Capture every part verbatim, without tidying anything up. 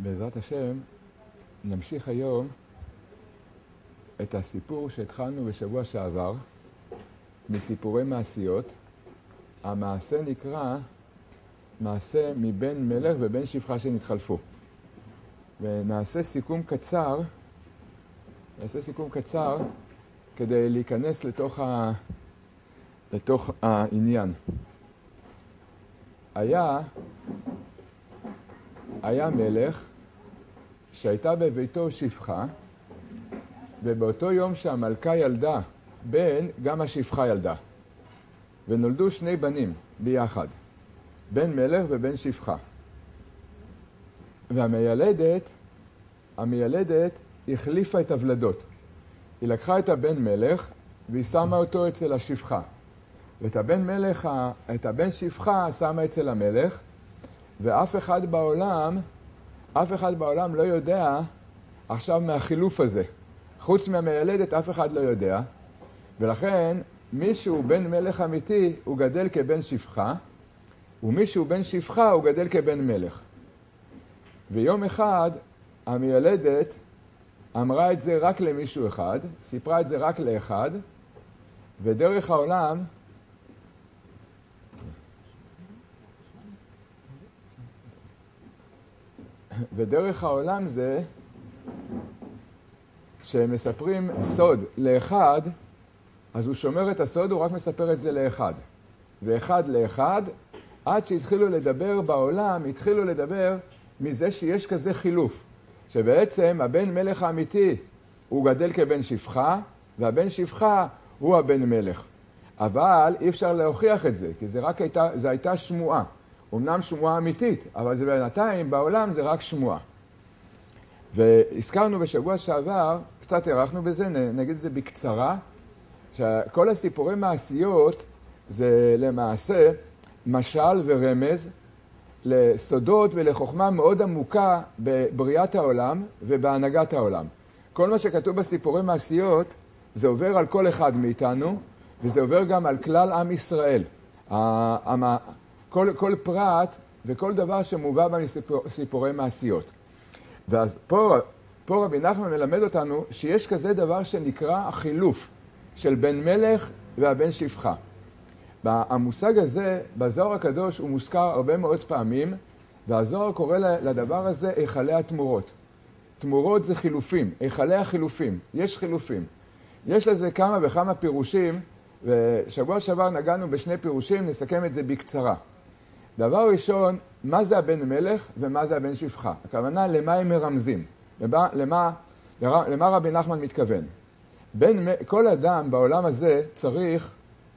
בעזרת השם נמשיך היום את הסיפור שהתחלנו בשבוע שעבר מסיפורי מעשיות. המעשה נקרא מעשה מבן מלך ובן שפחה שנתחלפו. ונעשה סיכום קצר, נעשה סיכום קצר כדי להיכנס לתוך, ה... לתוך העניין. היה, היה מלך שהייתה בביתו שפחה, ובאותו יום שהמלכה ילדה בן, גם השפחה ילדה. ונולדו שני בנים ביחד, בן מלך ובן שפחה. והמיילדת, המיילדת החליפה את הוולדות. היא לקחה את הבן מלך והיא שמה אותו אצל השפחה. ואת הבן מלך, את הבן שפחה שמה אצל המלך, ואף אחד בעולם, אף אחד בעולם לא יודע עכשיו מהחילוף הזה. חוץ מהמיילדת אף אחד לא יודע, ולכן מישהו בן מלך אמיתי הוא גדל כבן שפחה, ומישהו בן שפחה הוא גדל כבן מלך. ויום אחד המיילדת אמרה את זה רק למישהו אחד, סיפרה את זה רק לאחד, ודרך העולם ודרך העולם זה שמספרים סוד לאחד, אז הוא שומר את הסוד, הוא רק מספר את זה לאחד. ואחד לאחד, עד שהתחילו לדבר בעולם, התחילו לדבר מזה שיש כזה חילוף. שבעצם הבן מלך האמיתי הוא גדל כבן שפחה, והבן שפחה הוא הבן מלך. אבל אי אפשר להוכיח את זה, כי זה רק הייתה, זה הייתה שמועה. אמנם שמועה אמיתית, אבל זה בינתיים בעולם זה רק שמועה. והזכרנו בשבוע שעבר, קצת ערכנו בזה, נגיד את זה בקצרה, שכל הסיפורי מעשיות זה למעשה משל ורמז לסודות ולחוכמה מאוד עמוקה בבריאת העולם ובהנהגת העולם. כל מה שכתוב בסיפורי מעשיות זה עובר על כל אחד מאיתנו, וזה עובר גם על כלל עם ישראל. כל, כל פרט וכל דבר שמובא בסיפורי מעשיות. ואז פה, פה רבי נחמן מלמד אותנו שיש כזה דבר שנקרא החילוף של בן מלך והבן שפחה. המושג הזה בזוהר הקדוש הוא מוזכר הרבה מאוד פעמים, והזוהר קורא לדבר הזה היכלי התמורות. תמורות זה חילופים, היכלי החילופים, יש חילופים. יש לזה כמה וכמה פירושים, ושבוע שעבר נגענו בשני פירושים, נסכם את זה בקצרה. דבר ראשון, מה זה הבן מלך ומה זה הבן שפחה? הכוונה למה הם מרמזים, למה, למה, למה רבי נחמן מתכוון. בין, כל אדם בעולם הזה צריך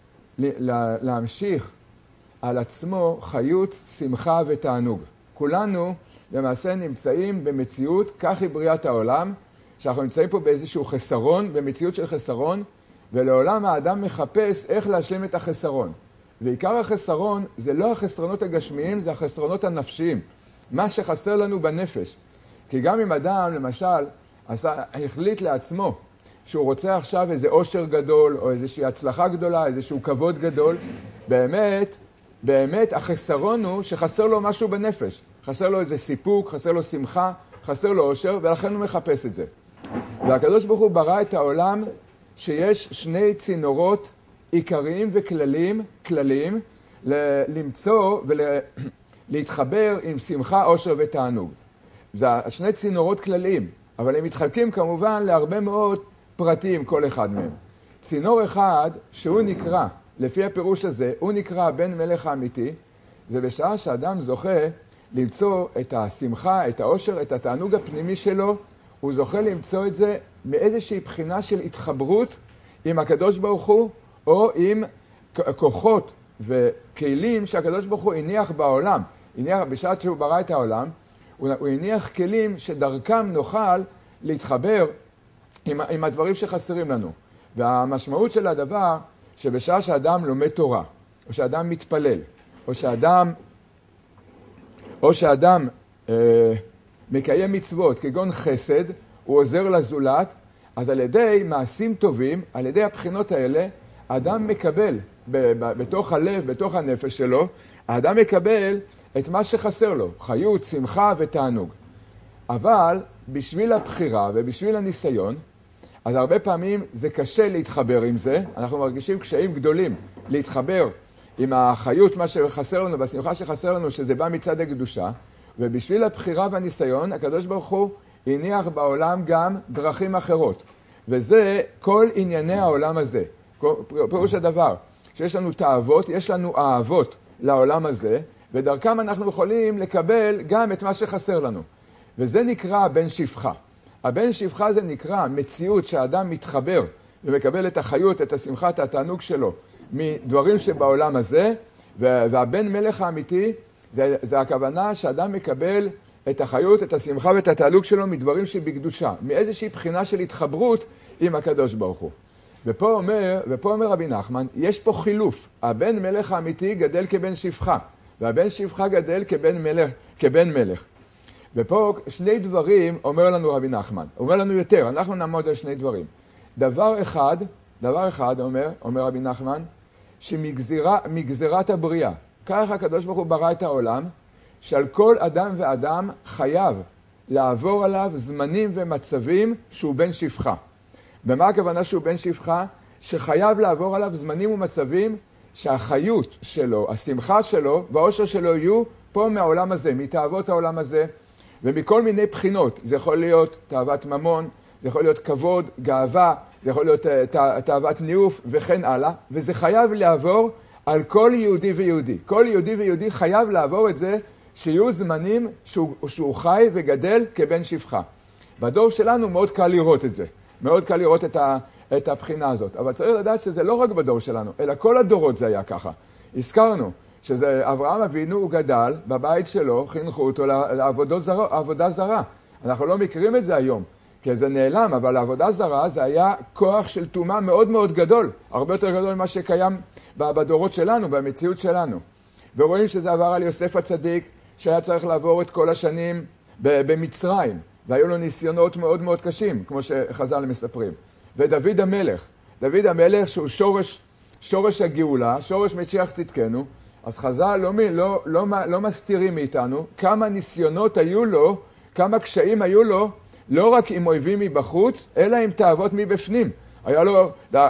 לה, להמשיך על עצמו חיות, שמחה ותענוג. כולנו למעשה נמצאים במציאות, כך היא בריאת העולם, שאנחנו נמצאים פה באיזשהו חסרון, במציאות של חסרון, ולעולם האדם מחפש איך להשלים את החסרון. ועיקר החסרון זה לא החסרונות הגשמיים, זה החסרונות הנפשיים. מה שחסר לנו בנפש. כי גם אם אדם, למשל, עשה, החליט לעצמו שהוא רוצה עכשיו איזה עושר גדול, או איזושהי הצלחה גדולה, איזשהו כבוד גדול, באמת, באמת החסרון הוא שחסר לו משהו בנפש. חסר לו איזה סיפוק, חסר לו שמחה, חסר לו עושר, ולכן הוא מחפש את זה. והקדוש ברוך הוא ברא את העולם שיש שני צינורות עיקריים וכלליים, כלליים, למצוא ולהתחבר עם שמחה, עושר ותענוג. זה שני צינורות כלליים, אבל הם מתחלקים כמובן להרבה מאוד פרטים כל אחד מהם. צינור אחד שהוא נקרא, לפי הפירוש הזה, הוא נקרא בן מלך האמיתי, זה בשעה שאדם זוכה למצוא את השמחה, את העושר, את התענוג הפנימי שלו, הוא זוכה למצוא את זה מאיזושהי בחינה של התחברות עם הקדוש ברוך הוא, או עם כוחות וכלים שהקדוש ברוך הוא הניח בעולם. הניח, בשעת שהוא ברא את העולם, הוא, הוא הניח כלים שדרכם נוכל להתחבר עם, עם הדברים שחסרים לנו. והמשמעות של הדבר, שבשעה שאדם לומד תורה, או שאדם מתפלל, או שאדם, או שאדם אה, מקיים מצוות, כגון חסד, הוא עוזר לזולת, אז על ידי מעשים טובים, על ידי הבחינות האלה, האדם מקבל, בתוך הלב, בתוך הנפש שלו, האדם מקבל את מה שחסר לו, חיות, שמחה ותענוג. אבל בשביל הבחירה ובשביל הניסיון, אז הרבה פעמים זה קשה להתחבר עם זה, אנחנו מרגישים קשיים גדולים להתחבר עם החיות, מה שחסר לנו, בשמחה שחסר לנו, שזה בא מצד הקדושה, ובשביל הבחירה והניסיון, הקדוש ברוך הוא הניח בעולם גם דרכים אחרות. וזה כל ענייני העולם הזה. פירוש הדבר, שיש לנו תאוות, יש לנו אהבות לעולם הזה, ודרכם אנחנו יכולים לקבל גם את מה שחסר לנו. וזה נקרא הבן שפחה. הבן שפחה זה נקרא מציאות שהאדם מתחבר ומקבל את החיות, את השמחה, את התענוג שלו מדברים שבעולם הזה, והבן מלך האמיתי זה, זה הכוונה שאדם מקבל את החיות, את השמחה ואת התענוג שלו מדברים שבקדושה, מאיזושהי בחינה של התחברות עם הקדוש ברוך הוא. ופה אומר, ופה אומר רבי נחמן, יש פה חילוף. הבן מלך האמיתי גדל כבן שפחה, והבן שפחה גדל כבן מלך, כבן מלך. ופה שני דברים אומר לנו רבי נחמן, אומר לנו יותר, אנחנו נעמוד על שני דברים. דבר אחד, דבר אחד אומר, אומר רבי נחמן, שמגזירת הבריאה, כך הקדוש ברוך הוא ברא את העולם, שעל כל אדם ואדם חייב לעבור עליו זמנים ומצבים שהוא בן שפחה. במה הכוונה שהוא בן שפחה? שחייב לעבור עליו זמנים ומצבים שהחיות שלו, השמחה שלו והאושר שלו יהיו פה מהעולם הזה, מתאוות העולם הזה, ומכל מיני בחינות. זה יכול להיות תאוות ממון, זה יכול להיות כבוד, גאווה, זה יכול להיות תאוות ניאוף וכן הלאה, וזה חייב לעבור על כל יהודי ויהודי. כל יהודי ויהודי חייב לעבור את זה שיהיו זמנים שהוא, שהוא חי וגדל כבן שפחה. בדור שלנו מאוד קל לראות את זה, מאוד קל לראות את, ה, את הבחינה הזאת. אבל צריך לדעת שזה לא רק בדור שלנו, אלא כל הדורות זה היה ככה. הזכרנו שזה אברהם אבינו, הוא גדל בבית שלו, חינכו אותו לעבודה זרה, עבודה זרה. אנחנו לא מכירים את זה היום, כי זה נעלם, אבל העבודה זרה זה היה כוח של תאומה מאוד מאוד גדול, הרבה יותר גדול ממה שקיים בדורות שלנו, במציאות שלנו. ורואים שזה עבר על יוסף הצדיק, שהיה צריך לעבור את כל השנים במצרים, והיו לו ניסיונות מאוד מאוד קשים, כמו שחז"ל מספרים. ודוד המלך, דוד המלך שהוא שורש, שורש הגאולה, שורש משיח צדקנו, אז חז"ל לא, לא, לא, לא מסתירים מאיתנו כמה ניסיונות היו לו, כמה קשיים היו לו, לא רק עם אויבים מבחוץ, אלא עם תאוות מבפנים. היה לו,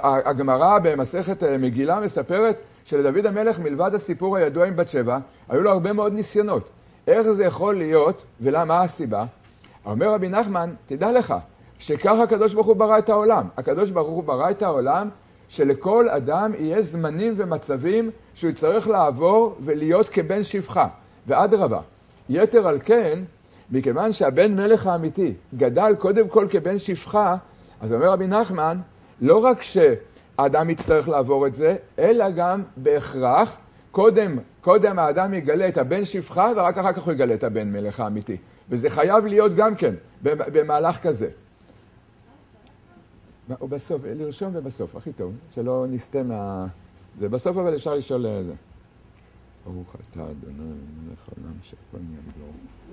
הגמרא במסכת מגילה מספרת שלדוד המלך מלבד הסיפור הידוע עם בת שבע, היו לו הרבה מאוד ניסיונות. איך זה יכול להיות ולמה הסיבה? אומר רבי נחמן, תדע לך, שככה הקדוש ברוך הוא ברא את העולם. הקדוש ברוך הוא ברא את העולם שלכל אדם יהיה זמנים ומצבים שהוא יצטרך לעבור ולהיות כבן שפחה. ואדרבה, יתר על כן, מכיוון שהבן מלך האמיתי גדל קודם כל כבן שפחה, אז אומר רבי נחמן, לא רק שהאדם יצטרך לעבור את זה, אלא גם בהכרח, קודם, קודם האדם יגלה את הבן שפחה, ורק אחר כך הוא יגלה את הבן מלך האמיתי. וזה חייב להיות גם כן, במהלך כזה. או בסוף, לרשום ובסוף, הכי טוב, שלא נסתה מה... זה בסוף, אבל אפשר לשאול איזה. ברוך אתה, אדוני, מלך העולם, שהכל יגדור.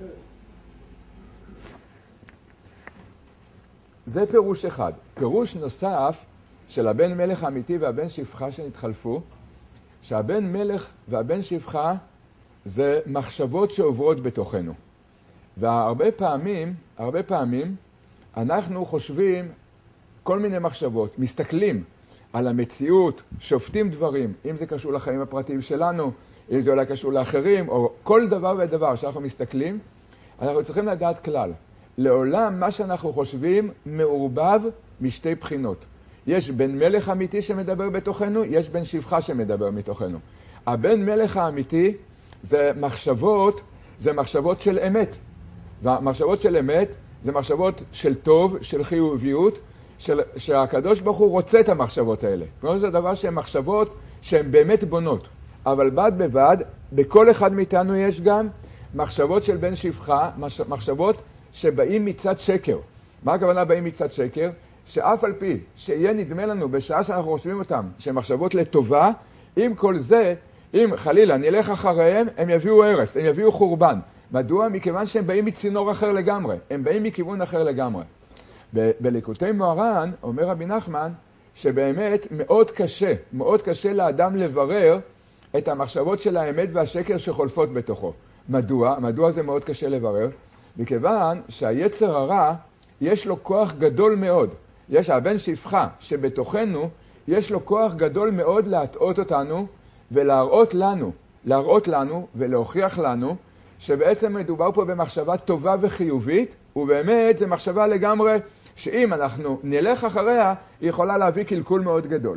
זה פירוש אחד. פירוש נוסף של הבן מלך האמיתי והבן שפחה שנתחלפו, שהבן מלך והבן שפחה זה מחשבות שעוברות בתוכנו. והרבה פעמים, הרבה פעמים, אנחנו חושבים כל מיני מחשבות, מסתכלים על המציאות, שופטים דברים, אם זה קשור לחיים הפרטיים שלנו, אם זה אולי קשור לאחרים, או כל דבר ודבר שאנחנו מסתכלים, אנחנו צריכים לדעת כלל. לעולם מה שאנחנו חושבים מעורבב משתי בחינות. יש בן מלך אמיתי שמדבר בתוכנו, יש בן שפחה שמדבר מתוכנו. הבן מלך האמיתי זה מחשבות, זה מחשבות של אמת. והמחשבות של אמת זה מחשבות של טוב, של חיוביות, של, שהקדוש ברוך הוא רוצה את המחשבות האלה. כלומר, זה דבר שהן מחשבות שהן באמת בונות. אבל בד בבד, בכל אחד מאיתנו יש גם מחשבות של בן שפחה, מחשבות שבאים מצד שקר. מה הכוונה באים מצד שקר? שאף על פי שיהיה נדמה לנו בשעה שאנחנו חושבים אותם, שהן מחשבות לטובה, עם כל זה, אם חלילה נלך אחריהם, הם יביאו הרס, הם יביאו חורבן. מדוע? מכיוון שהם באים מצינור אחר לגמרי. הם באים מכיוון אחר לגמרי. בליקוטי מוהר"ן אומר רבי נחמן שבאמת מאוד קשה, מאוד קשה לאדם לברר את המחשבות של האמת והשקר שחולפות בתוכו. מדוע? מדוע זה מאוד קשה לברר? מכיוון שהיצר הרע יש לו כוח גדול מאוד. יש הבן שפחה שבתוכנו יש לו כוח גדול מאוד להטעות אותנו ולהראות לנו, להראות לנו ולהוכיח לנו שבעצם מדובר פה במחשבה טובה וחיובית, ובאמת זה מחשבה לגמרי שאם אנחנו נלך אחריה, היא יכולה להביא קלקול מאוד גדול.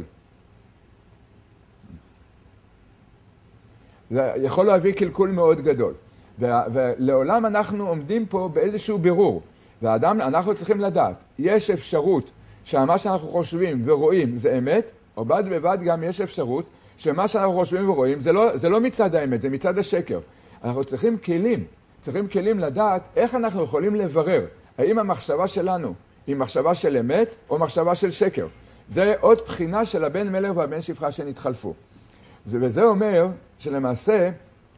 זה יכול להביא קלקול מאוד גדול. ולעולם אנחנו עומדים פה באיזשהו בירור. והאדם, אנחנו צריכים לדעת, יש אפשרות שמה שאנחנו חושבים ורואים זה אמת, או בד בבד גם יש אפשרות שמה שאנחנו חושבים ורואים זה לא, זה לא מצד האמת, זה מצד השקר. אנחנו צריכים כלים, צריכים כלים לדעת איך אנחנו יכולים לברר, האם המחשבה שלנו היא מחשבה של אמת או מחשבה של שקר. זה עוד בחינה של הבן מלך והבן שפחה שנתחלפו. זה, וזה אומר שלמעשה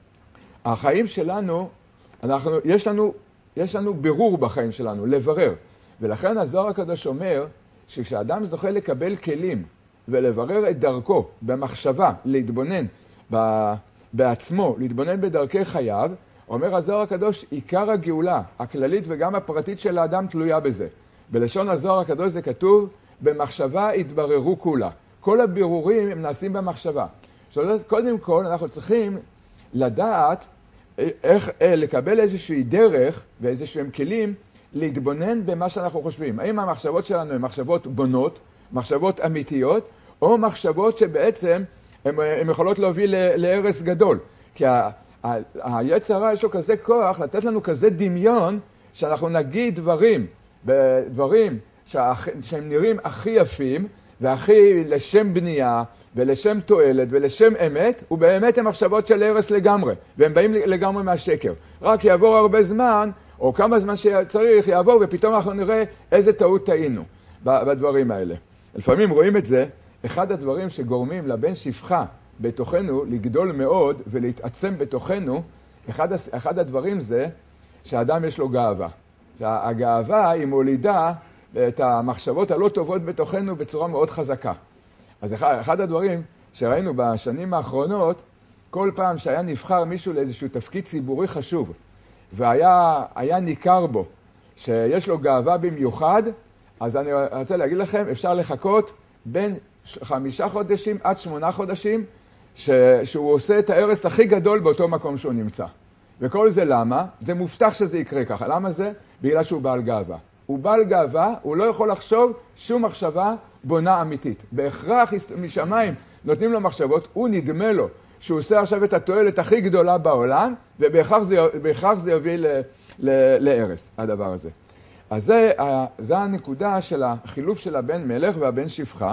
החיים שלנו, אנחנו, יש לנו, יש לנו בירור בחיים שלנו, לברר. ולכן הזוהר הקדוש אומר שכשאדם זוכה לקבל כלים ולברר את דרכו במחשבה, להתבונן ב, בעצמו, להתבונן בדרכי חייו, אומר הזוהר הקדוש, עיקר הגאולה הכללית וגם הפרטית של האדם תלויה בזה. בלשון הזוהר הקדוש זה כתוב, במחשבה התבררו כולה. כל הבירורים הם נעשים במחשבה. זאת אומרת, קודם כל אנחנו צריכים לדעת איך לקבל איזושהי דרך ואיזשהם כלים להתבונן במה שאנחנו חושבים. האם המחשבות שלנו הן מחשבות בונות, מחשבות אמיתיות, או מחשבות שבעצם הן יכולות להוביל להרס גדול. כי היצר הרע יש לו כזה כוח לתת לנו כזה דמיון שאנחנו נגיד דברים, דברים שהם נראים הכי יפים והכי לשם בנייה ולשם תועלת ולשם אמת, ובאמת הם מחשבות של הרס לגמרי, והם באים לגמרי מהשקר. רק שיעבור הרבה זמן, או כמה זמן שצריך יעבור, ופתאום אנחנו נראה איזה טעות טעינו בדברים האלה. לפעמים רואים את זה, אחד הדברים שגורמים לבן שפחה בתוכנו לגדול מאוד ולהתעצם בתוכנו, אחד, אחד הדברים זה שהאדם יש לו גאווה. שהגאווה היא מולידה את המחשבות הלא טובות בתוכנו בצורה מאוד חזקה. אז אחד, אחד הדברים שראינו בשנים האחרונות, כל פעם שהיה נבחר מישהו לאיזשהו תפקיד ציבורי חשוב, והיה היה ניכר בו שיש לו גאווה במיוחד, אז אני רוצה להגיד לכם, אפשר לחכות בין חמישה חודשים עד שמונה חודשים, ש, שהוא עושה את ההרס הכי גדול באותו מקום שהוא נמצא. וכל זה למה? זה מובטח שזה יקרה ככה. למה זה? בגלל שהוא בעל גאווה. הוא בעל גאווה, הוא לא יכול לחשוב שום מחשבה בונה אמיתית. בהכרח משמיים נותנים לו מחשבות, הוא נדמה לו שהוא עושה עכשיו את התועלת הכי גדולה בעולם, ובהכרח זה, בהכרח זה יוביל להרס, הדבר הזה. אז זה, זה הנקודה של החילוף של הבן מלך והבן שפחה.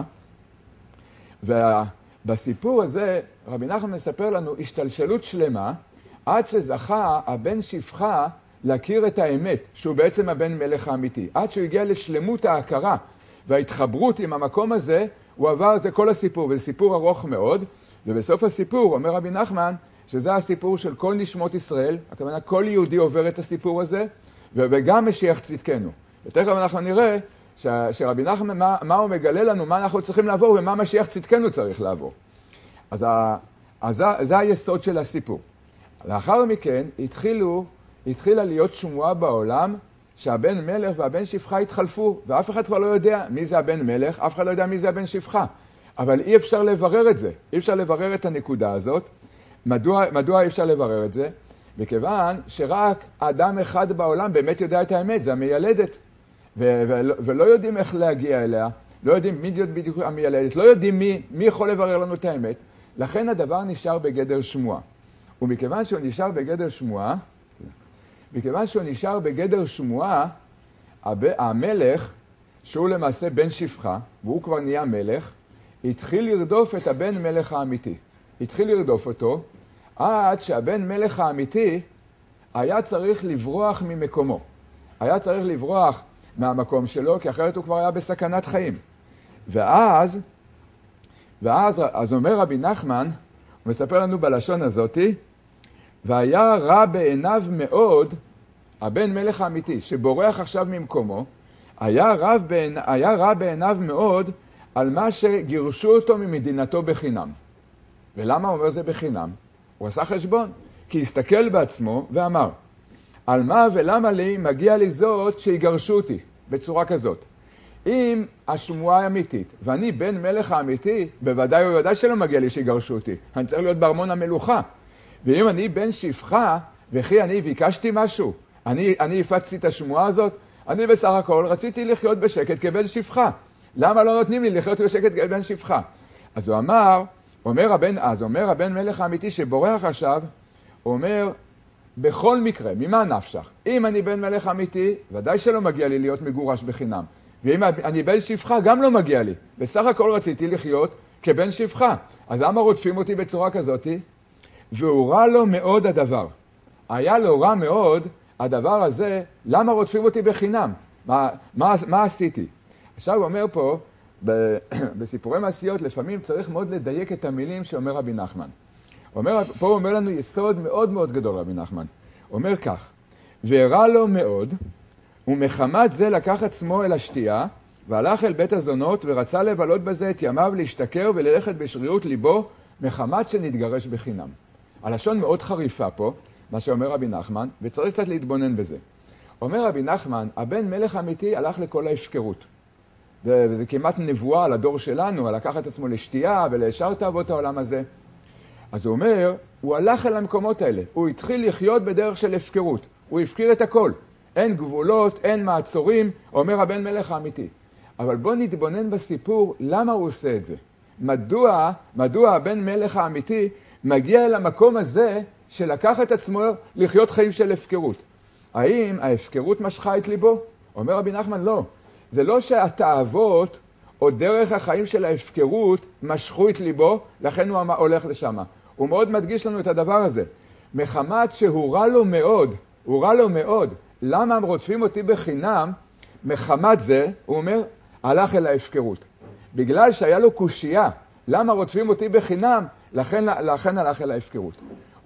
ובסיפור הזה רבי נחמן מספר לנו השתלשלות שלמה, עד שזכה הבן שפחה להכיר את האמת, שהוא בעצם הבן מלך האמיתי. עד שהוא הגיע לשלמות ההכרה וההתחברות עם המקום הזה, הוא עבר, זה כל הסיפור, וזה סיפור ארוך מאוד, ובסוף הסיפור אומר רבי נחמן, שזה הסיפור של כל נשמות ישראל, הכוונה כל יהודי עובר את הסיפור הזה, וגם משיח צדקנו. ותכף אנחנו נראה ש, שרבי נחמן, מה, מה הוא מגלה לנו, מה אנחנו צריכים לעבור, ומה משיח צדקנו צריך לעבור. אז, ה, אז זה, זה היסוד של הסיפור. לאחר מכן התחילו, התחילה להיות שמועה בעולם, שהבן מלך והבן שפחה התחלפו, ואף אחד כבר לא יודע מי זה הבן מלך, אף אחד לא יודע מי זה הבן שפחה. אבל אי אפשר לברר את זה, אי אפשר לברר את הנקודה הזאת. מדוע, מדוע אי אפשר לברר את זה? מכיוון שרק אדם אחד בעולם באמת יודע את האמת, זה המיילדת. ו- ולא, ולא יודעים איך להגיע אליה, לא יודעים מי זאת בדיוק המיילדת, לא יודעים מי, מי יכול לברר לנו את האמת. לכן הדבר נשאר בגדר שמועה. ומכיוון שהוא נשאר בגדר שמועה, מכיוון שהוא נשאר בגדר שמועה, המלך, שהוא למעשה בן שפחה, והוא כבר נהיה מלך, התחיל לרדוף את הבן מלך האמיתי. התחיל לרדוף אותו, עד שהבן מלך האמיתי היה צריך לברוח ממקומו. היה צריך לברוח מהמקום שלו, כי אחרת הוא כבר היה בסכנת חיים. ואז, ואז אז אומר רבי נחמן, הוא מספר לנו בלשון הזאתי, והיה רע בעיניו מאוד, הבן מלך האמיתי, שבורח עכשיו ממקומו, היה רע, בעיני, היה רע בעיניו מאוד על מה שגירשו אותו ממדינתו בחינם. ולמה הוא אומר זה בחינם? הוא עשה חשבון, כי הסתכל בעצמו ואמר, על מה ולמה לי מגיע לי זאת שיגרשו אותי בצורה כזאת. אם השמועה אמיתית, ואני בן מלך האמיתי, בוודאי ובוודאי שלא מגיע לי שיגרשו אותי. אני צריך להיות בארמון המלוכה. ואם אני בן שפחה, וכי אני ביקשתי משהו, אני, אני הפצתי את השמועה הזאת, אני בסך הכל רציתי לחיות בשקט כבן שפחה. למה לא נותנים לי לחיות בשקט כבן שפחה? אז הוא אמר, אומר הבן, אז אומר הבן מלך האמיתי שבורח עכשיו, הוא אומר, בכל מקרה, ממה נפשך? אם אני בן מלך אמיתי, ודאי שלא מגיע לי להיות מגורש בחינם. ואם אני בן שפחה, גם לא מגיע לי. בסך הכל רציתי לחיות כבן שפחה. אז למה רודפים אותי בצורה כזאת? והוא רע לו מאוד הדבר. היה לו רע מאוד הדבר הזה, למה רודפים אותי בחינם? מה, מה, מה עשיתי? עכשיו הוא אומר פה, בסיפורי מעשיות, לפעמים צריך מאוד לדייק את המילים שאומר רבי נחמן. אומר, פה הוא אומר לנו יסוד מאוד מאוד גדול, רבי נחמן. הוא אומר כך, והרע לו מאוד, ומחמת זה לקח עצמו אל השתייה, והלך אל בית הזונות, ורצה לבלות בזה את ימיו להשתכר וללכת בשרירות ליבו, מחמת שנתגרש בחינם. הלשון מאוד חריפה פה, מה שאומר רבי נחמן, וצריך קצת להתבונן בזה. אומר רבי נחמן, הבן מלך אמיתי הלך לכל ההפקרות. וזה כמעט נבואה על הדור שלנו, על לקחת עצמו לשתייה ולשאר תאוות העולם הזה. אז הוא אומר, הוא הלך אל המקומות האלה, הוא התחיל לחיות בדרך של הפקרות, הוא הפקיר את הכל. אין גבולות, אין מעצורים, אומר הבן מלך האמיתי. אבל בוא נתבונן בסיפור, למה הוא עושה את זה? מדוע, מדוע הבן מלך האמיתי מגיע אל המקום הזה של לקח את עצמו לחיות חיים של הפקרות? האם ההפקרות משכה את ליבו? אומר רבי נחמן, לא. זה לא שהתאוות או דרך החיים של ההפקרות משכו את ליבו, לכן הוא הולך לשם. הוא מאוד מדגיש לנו את הדבר הזה. מחמת שהוא רע לו מאוד, הוא רע לו מאוד. למה הם רודפים אותי בחינם? מחמת זה, הוא אומר, הלך אל ההפקרות. בגלל שהיה לו קושייה, למה רודפים אותי בחינם? לכן, לכן הלך אל ההפקרות.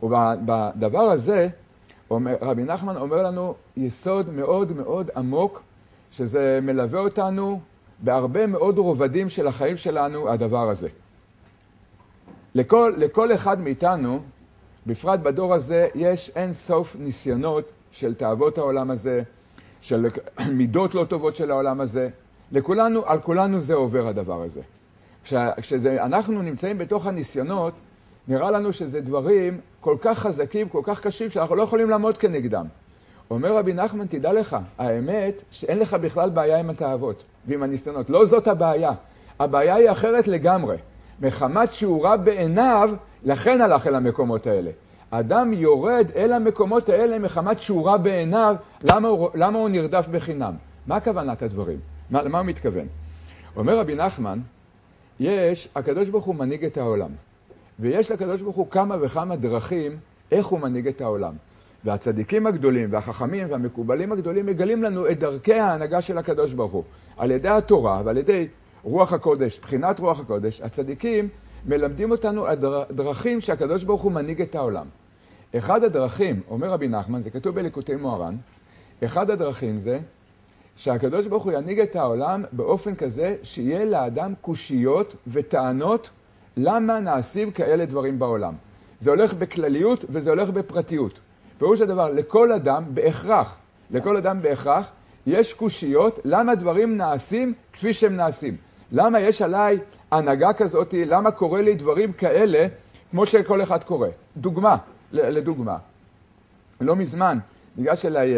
ובדבר הזה, אומר, רבי נחמן אומר לנו יסוד מאוד מאוד עמוק, שזה מלווה אותנו בהרבה מאוד רובדים של החיים שלנו, הדבר הזה. לכל, לכל אחד מאיתנו, בפרט בדור הזה, יש אין סוף ניסיונות של תאוות העולם הזה, של מידות לא טובות של העולם הזה. לכולנו, על כולנו זה עובר הדבר הזה. כשאנחנו נמצאים בתוך הניסיונות, נראה לנו שזה דברים כל כך חזקים, כל כך קשים, שאנחנו לא יכולים לעמוד כנגדם. אומר רבי נחמן, תדע לך, האמת שאין לך בכלל בעיה עם התאוות ועם הניסיונות. לא זאת הבעיה. הבעיה היא אחרת לגמרי. מחמת שהוא רע בעיניו, לכן הלך אל המקומות האלה. אדם יורד אל המקומות האלה מחמת שהוא רע בעיניו, למה הוא, למה הוא נרדף בחינם? מה כוונת הדברים? מה, למה הוא מתכוון? אומר רבי נחמן, יש, הקדוש ברוך הוא מנהיג את העולם. ויש לקדוש ברוך הוא כמה וכמה דרכים איך הוא מנהיג את העולם. והצדיקים הגדולים והחכמים והמקובלים הגדולים מגלים לנו את דרכי ההנהגה של הקדוש ברוך הוא. על ידי התורה ועל ידי רוח הקודש, בחינת רוח הקודש, הצדיקים מלמדים אותנו הדרכים שהקדוש ברוך הוא מנהיג את העולם. אחד הדרכים, אומר רבי נחמן, זה כתוב בליקוטי מוהר"ן, אחד הדרכים זה שהקדוש ברוך הוא ינהיג את העולם באופן כזה שיהיה לאדם קושיות וטענות למה נעשים כאלה דברים בעולם. זה הולך בכלליות וזה הולך בפרטיות. פירוש הדבר, לכל אדם בהכרח, לכל אדם בהכרח, יש קושיות למה דברים נעשים כפי שהם נעשים. למה יש עליי הנהגה כזאת, למה קורה לי דברים כאלה כמו שכל אחד קורה. דוגמה, לדוגמה. לא מזמן, ניגש אליי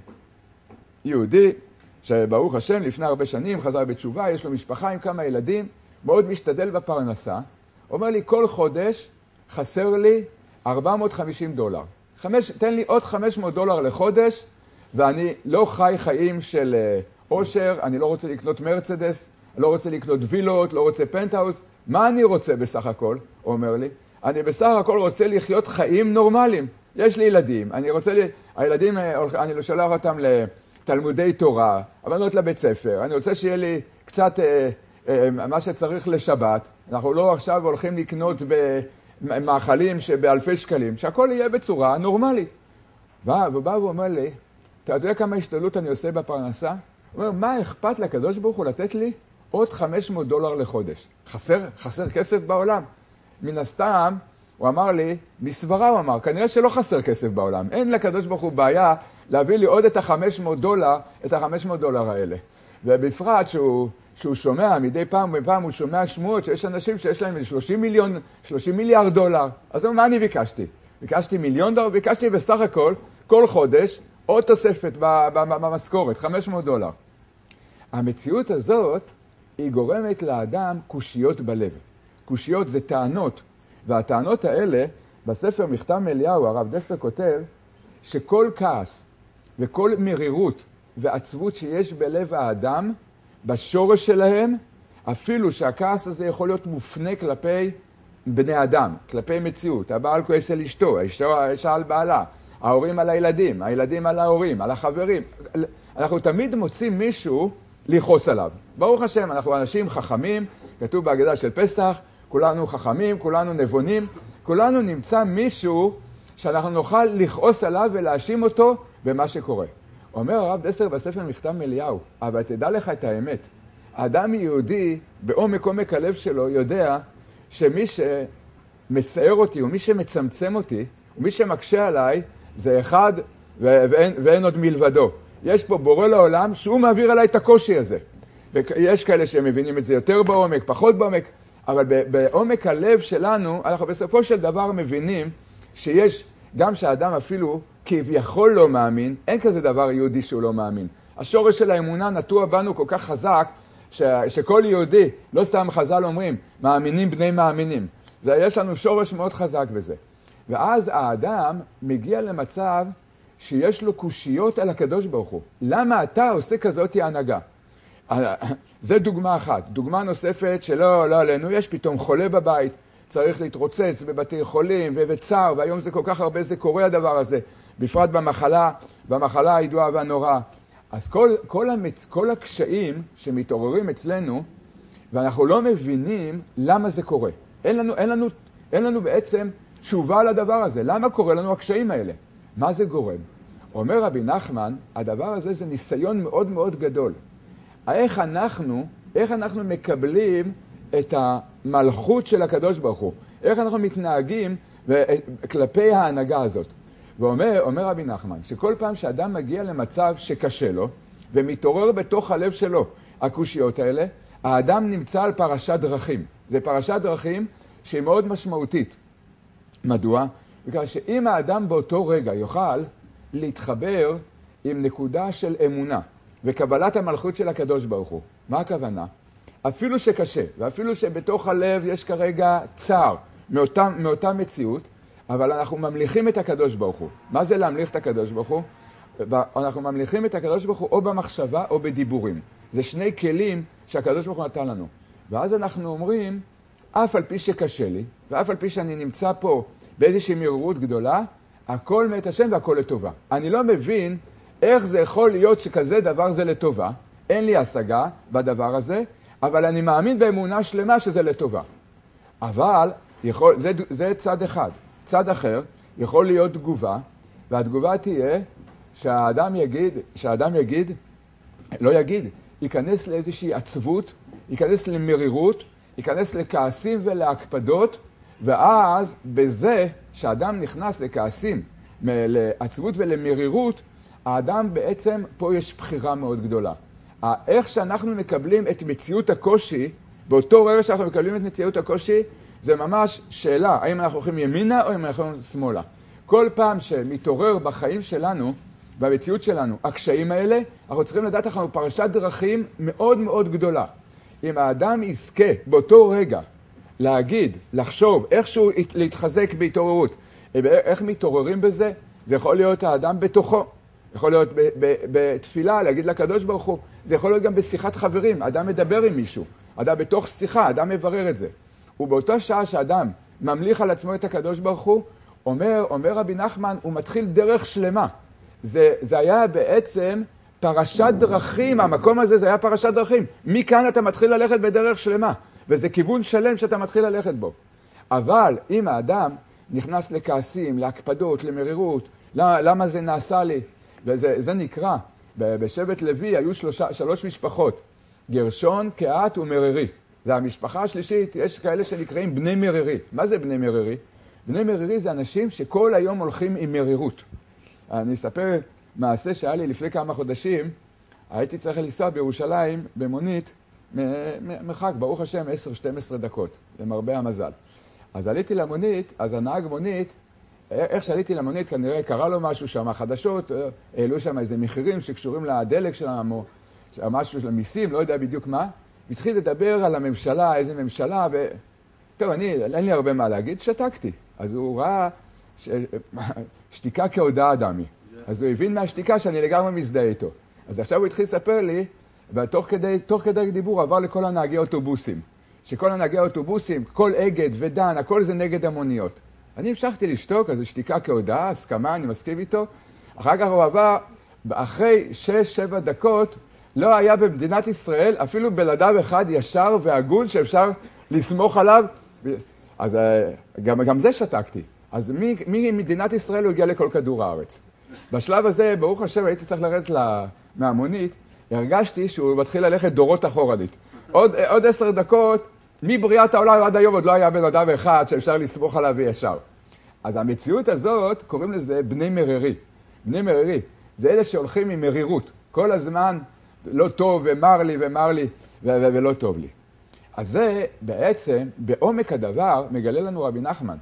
יהודי, שברוך השם לפני הרבה שנים חזר בתשובה, יש לו משפחה עם כמה ילדים, מאוד משתדל בפרנסה. אומר לי, כל חודש חסר לי ארבע מאות וחמישים דולר. חמש, תן לי עוד חמש מאות דולר לחודש, ואני לא חי חיים של אושר, אני לא רוצה לקנות מרצדס, לא רוצה לקנות וילות, לא רוצה פנטהאוס. מה אני רוצה בסך הכל? הוא אומר לי, אני בסך הכל רוצה לחיות חיים נורמליים. יש לי ילדים, אני רוצה, לי, הילדים, אני לא שולח אותם לתלמודי תורה, הבנות לבית ספר, אני רוצה שיהיה לי קצת אה, אה, מה שצריך לשבת. אנחנו לא עכשיו הולכים לקנות במאכלים שבאלפי שקלים, שהכל יהיה בצורה נורמלית. בא, ובא ואומר לי, אתה יודע כמה השתדלות אני עושה בפרנסה? הוא אומר, מה אכפת לקדוש ברוך הוא לתת לי עוד חמש מאות דולר לחודש? חסר, חסר כסף בעולם. מן הסתם, הוא אמר לי, בסברה הוא אמר, כנראה שלא חסר כסף בעולם. אין לקדוש ברוך הוא בעיה להביא לי עוד את ה-חמש מאות דולר, את ה-חמש מאות דולר האלה. ובפרט שהוא, שהוא שומע, מדי פעם בפעם הוא שומע שמועות שיש אנשים שיש להם שלושים מיליון, שלושים מיליארד דולר. אז מה אני ביקשתי? ביקשתי מיליון דולר, ביקשתי בסך הכל, כל חודש, עוד תוספת במשכורת, חמש מאות דולר. המציאות הזאת היא גורמת לאדם קושיות בלב. קושיות זה טענות, והטענות האלה, בספר מכתב מאליהו, הרב דסלר כותב, שכל כעס וכל מרירות ועצבות שיש בלב האדם, בשורש שלהם, אפילו שהכעס הזה יכול להיות מופנה כלפי בני אדם, כלפי מציאות. הבעל כועס על אשתו, האישה על בעלה, ההורים על הילדים, הילדים על ההורים, על החברים. אנחנו תמיד מוצאים מישהו לכעוס עליו. ברוך השם, אנחנו אנשים חכמים, כתוב בהגדה של פסח, כולנו חכמים, כולנו נבונים, כולנו נמצא מישהו שאנחנו נוכל לכעוס עליו ולהאשים אותו במה שקורה. אומר הרב דסלר בספר מכתב מאליהו, אבל תדע לך את האמת. האדם יהודי, בעומק עומק הלב שלו, יודע שמי שמצער אותי, ומי שמצמצם אותי, ומי שמקשה עליי, זה אחד ואין, ואין עוד מלבדו. יש פה בורא לעולם שהוא מעביר עליי את הקושי הזה. ויש כאלה שמבינים את זה יותר בעומק, פחות בעומק, אבל בעומק הלב שלנו, אנחנו בסופו של דבר מבינים שיש, גם שהאדם אפילו כביכול לא מאמין, אין כזה דבר יהודי שהוא לא מאמין. השורש של האמונה נטוע בנו כל כך חזק, ש, שכל יהודי, לא סתם חז"ל אומרים, מאמינים בני מאמינים. זה, יש לנו שורש מאוד חזק בזה. ואז האדם מגיע למצב שיש לו קושיות על הקדוש ברוך הוא. למה אתה עושה כזאת הנהגה? זה דוגמה אחת. דוגמה נוספת שלא, לא עלינו, יש פתאום חולה בבית, צריך להתרוצץ בבתי חולים ובצער, והיום זה כל כך הרבה, זה קורה הדבר הזה, בפרט במחלה, במחלה הידועה והנוראה. אז כל, כל, המצ... כל הקשיים שמתעוררים אצלנו, ואנחנו לא מבינים למה זה קורה. אין לנו, אין לנו, אין לנו בעצם תשובה לדבר הזה. למה קורה לנו הקשיים האלה? מה זה גורם? אומר רבי נחמן, הדבר הזה זה ניסיון מאוד מאוד גדול. איך אנחנו, איך אנחנו מקבלים את המלכות של הקדוש ברוך הוא? איך אנחנו מתנהגים כלפי ההנהגה הזאת? ואומר, אומר רבי נחמן, שכל פעם שאדם מגיע למצב שקשה לו, ומתעורר בתוך הלב שלו הקושיות האלה, האדם נמצא על פרשת דרכים. זה פרשת דרכים שהיא מאוד משמעותית. מדוע? בגלל שאם האדם באותו רגע יוכל להתחבר עם נקודה של אמונה, וקבלת המלכות של הקדוש ברוך הוא. מה הכוונה? אפילו שקשה, ואפילו שבתוך הלב יש כרגע צער מאותה, מאותה מציאות, אבל אנחנו ממליכים את הקדוש ברוך הוא. מה זה להמליך את הקדוש ברוך הוא? אנחנו ממליכים את הקדוש ברוך הוא או במחשבה או בדיבורים. זה שני כלים שהקדוש ברוך הוא נתן לנו. ואז אנחנו אומרים, אף על פי שקשה לי, ואף על פי שאני נמצא פה באיזושהי מרירות גדולה, הכל מאת השם והכל לטובה. אני לא מבין איך זה יכול להיות שכזה דבר זה לטובה. אין לי השגה בדבר הזה, אבל אני מאמין באמונה שלמה שזה לטובה. אבל יכול, זה, זה צד אחד. צד אחר יכול להיות תגובה, והתגובה תהיה שהאדם יגיד, שהאדם יגיד, לא יגיד, ייכנס לאיזושהי עצבות, ייכנס למרירות, ייכנס לכעסים ולהקפדות, ואז בזה שהאדם נכנס לכעסים, לעצבות ולמרירות, האדם בעצם, פה יש בחירה מאוד גדולה. איך שאנחנו מקבלים את מציאות הקושי, באותו רגע שאנחנו מקבלים את מציאות הקושי, זה ממש שאלה, האם אנחנו הולכים ימינה או אם אנחנו הולכים שמאלה. כל פעם שמתעורר בחיים שלנו, במציאות שלנו, הקשיים האלה, אנחנו צריכים לדעת אנחנו פרשת דרכים מאוד מאוד גדולה. אם האדם יזכה באותו רגע להגיד, לחשוב, איכשהו להתחזק בהתעוררות, איך מתעוררים בזה? זה יכול להיות האדם בתוכו. יכול להיות בתפילה, להגיד לקדוש ברוך הוא. זה יכול להיות גם בשיחת חברים. אדם מדבר עם מישהו. אדם בתוך שיחה, אדם מברר את זה. ובאותה שעה שאדם ממליך על עצמו את הקדוש ברוך הוא, אומר, אומר רבי נחמן, הוא מתחיל דרך שלמה. זה, זה היה בעצם פרשת דרכים, המקום הזה זה היה פרשת דרכים. מכאן אתה מתחיל ללכת בדרך שלמה, וזה כיוון שלם שאתה מתחיל ללכת בו. אבל אם האדם נכנס לכעסים, להקפדות, למרירות, למה זה נעשה לי? וזה זה נקרא, בשבט לוי היו שלושה, שלוש משפחות, גרשון, קהת ומררי. זה המשפחה השלישית, יש כאלה שנקראים בני מררי. מה זה בני מררי? בני מררי זה אנשים שכל היום הולכים עם מרירות. אני אספר מעשה שהיה לי לפני כמה חודשים, הייתי צריך לנסוע בירושלים במונית, מרחק, ברוך השם, עשר שתים עשרה דקות, למרבה המזל. אז עליתי למונית, אז הנהג מונית, איך שעליתי למונית, כנראה קרה לו משהו שם, חדשות, העלו שם איזה מחירים שקשורים לדלק שלהם, או משהו של המיסים, לא יודע בדיוק מה. התחיל לדבר על הממשלה, איזה ממשלה, ו... טוב, אני, אין לי הרבה מה להגיד, שתקתי. אז הוא ראה ש... שתיקה כהודעה דמי. אז הוא הבין מהשתיקה שאני לגמרי מזדהה איתו. אז עכשיו הוא התחיל לספר לי, ותוך כדי, תוך כדי דיבור עבר לכל הנהגי אוטובוסים. שכל הנהגי אוטובוסים, כל אגד ודן, הכל זה נגד המוניות. אני המשכתי לשתוק, אז שתיקה כהודעה, הסכמה, אני מסכים איתו. אחר כך הוא עבר, אחרי שש, שבע דקות, לא היה במדינת ישראל אפילו בלעדיו אחד ישר והגון שאפשר לסמוך עליו. אז גם, גם זה שתקתי. אז ממדינת ישראל הוא הגיע לכל כדור הארץ. בשלב הזה, ברוך השם, הייתי צריך לרדת מהמונית, הרגשתי שהוא מתחיל ללכת דורות אחורנית. עוד, עוד עשר דקות, מבריאת העולם עד היום עוד לא היה בן אדם אחד שאפשר לסמוך עליו וישר. אז המציאות הזאת, קוראים לזה בני מררי. בני מררי, זה אלה שהולכים עם מרירות. כל הזמן לא טוב ומר לי ומר לי ו- ו- ולא טוב לי. אז זה בעצם, בעומק הדבר, מגלה לנו רבי נחמן,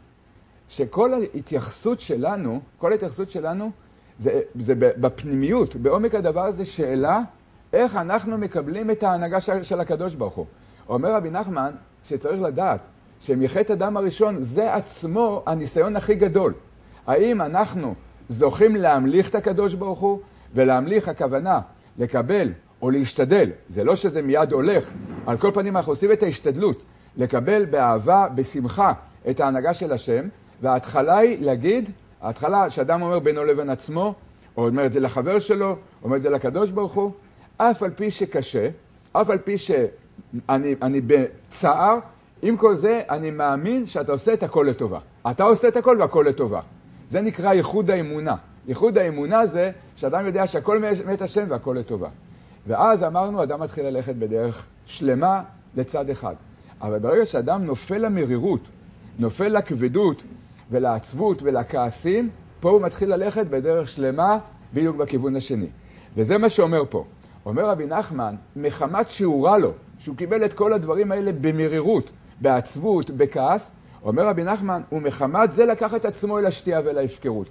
שכל ההתייחסות שלנו, כל ההתייחסות שלנו, זה, זה בפנימיות, בעומק הדבר זה שאלה, איך אנחנו מקבלים את ההנהגה של, של הקדוש ברוך הוא. אומר רבי נחמן שצריך לדעת שמחטא אדם הראשון זה עצמו הניסיון הכי גדול. האם אנחנו זוכים להמליך את הקדוש ברוך הוא, ולהמליך הכוונה לקבל או להשתדל, זה לא שזה מיד הולך, על כל פנים אנחנו עושים את ההשתדלות, לקבל באהבה, בשמחה את ההנהגה של השם, וההתחלה היא להגיד, ההתחלה שאדם אומר בינו לבין עצמו, או אומר את זה לחבר שלו, אומר את זה לקדוש ברוך הוא, אף על פי שקשה, אף על פי שאני אני בצער, עם כל זה אני מאמין שאתה עושה את הכל לטובה. אתה עושה את הכל והכל לטובה. זה נקרא ייחוד האמונה. ייחוד האמונה זה שאדם יודע שהכל מת השם והכל לטובה. ואז אמרנו, אדם מתחיל ללכת בדרך שלמה לצד אחד. אבל ברגע שאדם נופל למרירות, נופל לכבדות ולעצבות ולכעסים, פה הוא מתחיל ללכת בדרך שלמה בדיוק בכיוון השני. וזה מה שאומר פה. אומר רבי נחמן, מחמת שהורע לו, שהוא קיבל את כל הדברים האלה במרירות, בעצבות, בכעס, אומר רבי נחמן, ומחמת זה לקח את עצמו אל השתייה ואל ההפקרות.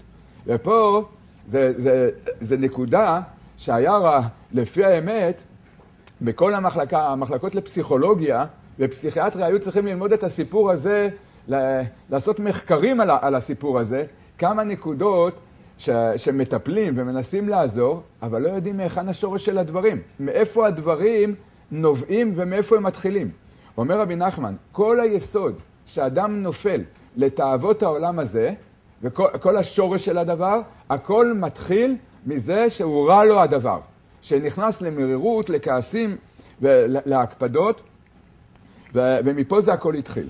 ופה זה, זה, זה נקודה שהיה רע, לפי האמת, בכל המחלקה, המחלקות לפסיכולוגיה ופסיכיאטריה היו צריכים ללמוד את הסיפור הזה, לעשות מחקרים על, על הסיפור הזה, כמה נקודות ש, שמטפלים ומנסים לעזור, אבל לא יודעים מהיכן השורש של הדברים, מאיפה הדברים נובעים ומאיפה הם מתחילים. אומר רבי נחמן, כל היסוד שאדם נופל לתאוות העולם הזה, וכל השורש של הדבר, הכל מתחיל מזה שהוא רע לו הדבר, שנכנס למרירות, לכעסים ולהקפדות, ומפה זה הכל התחיל.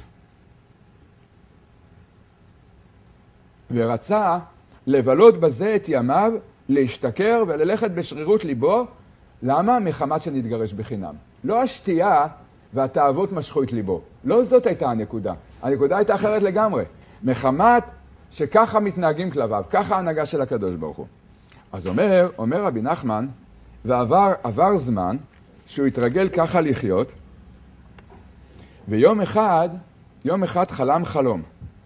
ורצה לבלות בזה את ימיו, להשתכר וללכת בשרירות ליבו. למה? מחמת שנתגרש בחינם. לא השתייה והתאוות משכו את ליבו. לא זאת הייתה הנקודה. הנקודה הייתה אחרת לגמרי. מחמת שככה מתנהגים כלביו, ככה ההנהגה של הקדוש ברוך הוא. אז אומר, אומר רבי נחמן, ועבר עבר זמן שהוא התרגל ככה לחיות, ויום אחד, יום אחד חלם חלום.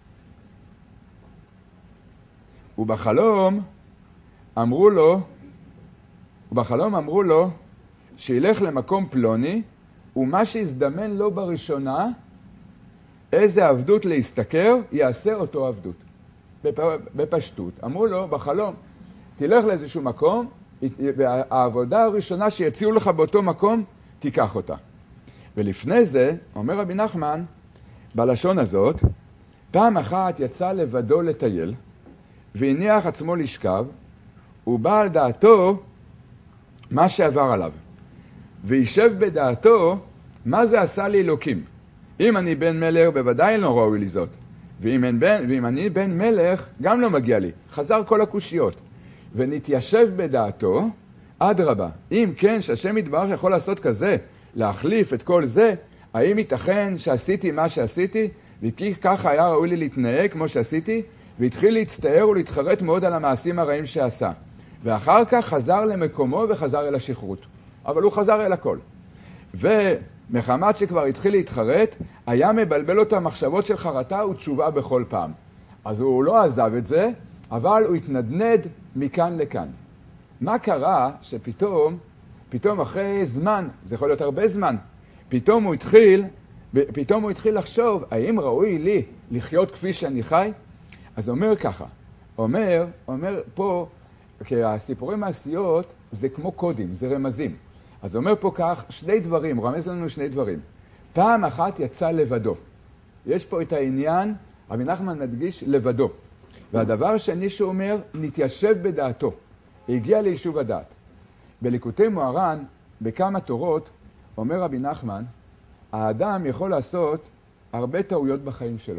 ובחלום אמרו לו, ובחלום אמרו לו שילך למקום פלוני, ומה שהזדמן לו בראשונה, איזה עבדות להשתכר, יעשה אותו עבדות. בפשטות. אמרו לו בחלום, תלך לאיזשהו מקום, והעבודה הראשונה שיציעו לך באותו מקום, תיקח אותה. ולפני זה, אומר רבי נחמן, בלשון הזאת, פעם אחת יצא לבדו לטייל, והניח עצמו לשכב, ובא על דעתו מה שעבר עליו. וישב בדעתו, מה זה עשה לי אלוקים? אם אני בן מלך, בוודאי לא ראוי לי זאת. ואם, בן, ואם אני בן מלך, גם לא מגיע לי. חזר כל הקושיות. ונתיישב בדעתו, עד רבה. אם כן, שהשם יתברך יכול לעשות כזה, להחליף את כל זה, האם ייתכן שעשיתי מה שעשיתי, וכי ככה היה ראוי לי להתנהג כמו שעשיתי, והתחיל להצטער ולהתחרט מאוד על המעשים הרעים שעשה. ואחר כך חזר למקומו וחזר אל השכרות. אבל הוא חזר אל הכל. ומחמת שכבר התחיל להתחרט, היה מבלבל אותו המחשבות של חרטה ותשובה בכל פעם. אז הוא לא עזב את זה, אבל הוא התנדנד מכאן לכאן. מה קרה שפתאום, פתאום אחרי זמן, זה יכול להיות הרבה זמן, פתאום הוא התחיל, פתאום הוא התחיל לחשוב, האם ראוי לי לחיות כפי שאני חי? אז הוא אומר ככה, אומר, אומר פה, כי הסיפורי מעשיות זה כמו קודים, זה רמזים. אז הוא אומר פה כך, שני דברים, הוא רמז לנו שני דברים. פעם אחת יצא לבדו. יש פה את העניין, רבי נחמן מדגיש לבדו. והדבר השני שהוא אומר, נתיישב בדעתו. הגיע ליישוב הדעת. בליקוטי מוהר"ן, בכמה תורות, אומר רבי נחמן, האדם יכול לעשות הרבה טעויות בחיים שלו.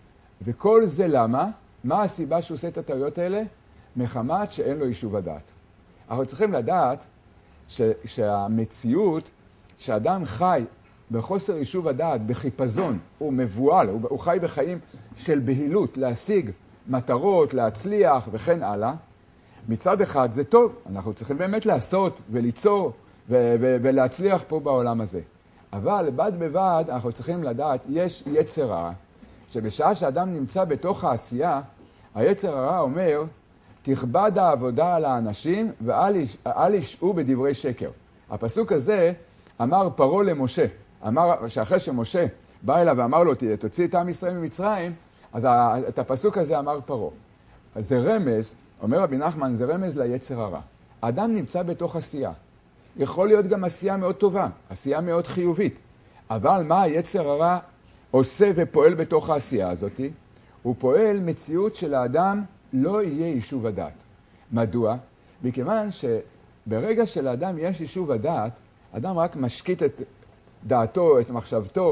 וכל זה למה? מה הסיבה שהוא עושה את הטעויות האלה? מחמת שאין לו יישוב הדעת. אנחנו צריכים לדעת ש, שהמציאות, שאדם חי בחוסר יישוב הדעת, בחיפזון, הוא מבועל, הוא, הוא חי בחיים של בהילות, להשיג מטרות, להצליח וכן הלאה. מצד אחד זה טוב, אנחנו צריכים באמת לעשות וליצור ו- ו- ולהצליח פה בעולם הזה. אבל בד בבד אנחנו צריכים לדעת, יש יצר רע, שבשעה שאדם נמצא בתוך העשייה, היצר הרע אומר, תכבד העבודה על האנשים ואל ישעו בדברי שקר. הפסוק הזה אמר פרעה למשה, אמר שאחרי שמשה בא אליו ואמר לו, תוציא את עם ישראל ממצרים, אז את הפסוק הזה אמר פרעה. אז זה רמז, אומר רבי נחמן, זה רמז ליצר הרע. האדם נמצא בתוך עשייה. יכול להיות גם עשייה מאוד טובה, עשייה מאוד חיובית. אבל מה היצר הרע עושה ופועל בתוך העשייה הזאת? הוא פועל מציאות של האדם לא יהיה יישוב הדעת. מדוע? מכיוון שברגע שלאדם יש יישוב הדעת, אדם רק משקיט את דעתו, את מחשבתו.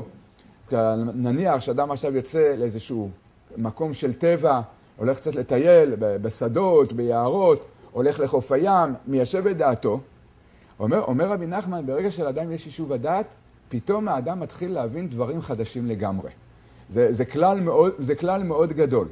נניח שאדם עכשיו יוצא לאיזשהו מקום של טבע, הולך קצת לטייל בשדות, ביערות, הולך לחוף הים, מיישב את דעתו. אומר, אומר רבי נחמן, ברגע שלאדם יש יישוב הדעת, פתאום האדם מתחיל להבין דברים חדשים לגמרי. זה, זה כלל מאוד, זה כלל מאוד גדול.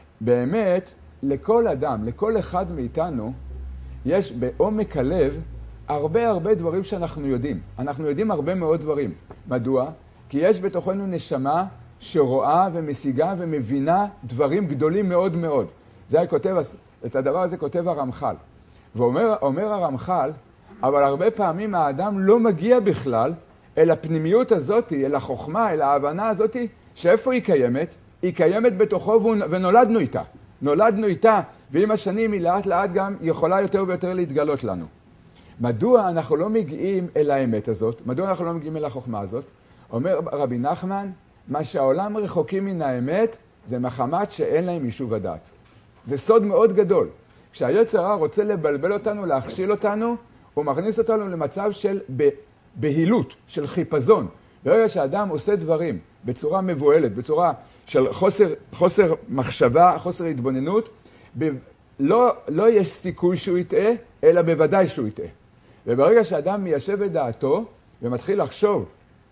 באמת, לכל אדם, לכל אחד מאיתנו, יש בעומק הלב הרבה הרבה דברים שאנחנו יודעים. אנחנו יודעים הרבה מאוד דברים. מדוע? כי יש בתוכנו נשמה שרואה ומשיגה ומבינה דברים גדולים מאוד מאוד. זה כותב, את הדבר הזה כותב הרמח"ל. ואומר אומר הרמח"ל, אבל הרבה פעמים האדם לא מגיע בכלל אל הפנימיות הזאת, אל החוכמה, אל ההבנה הזאת, שאיפה היא קיימת? היא קיימת בתוכו ונולדנו איתה. נולדנו איתה, ועם השנים היא לאט לאט גם יכולה יותר ויותר להתגלות לנו. מדוע אנחנו לא מגיעים אל האמת הזאת? מדוע אנחנו לא מגיעים אל החוכמה הזאת? אומר רבי נחמן, מה שהעולם רחוקים מן האמת, זה מחמת שאין להם יישוב הדעת. זה סוד מאוד גדול. כשהיצר הרע רוצה לבלבל אותנו, להכשיל אותנו, הוא מכניס אותנו למצב של בהילות, של חיפזון. ברגע שאדם עושה דברים בצורה מבועלת, בצורה של חוסר, חוסר מחשבה, חוסר התבוננות, ב, לא, לא יש סיכוי שהוא יטעה, אלא בוודאי שהוא יטעה. וברגע שאדם מיישב את דעתו ומתחיל לחשוב,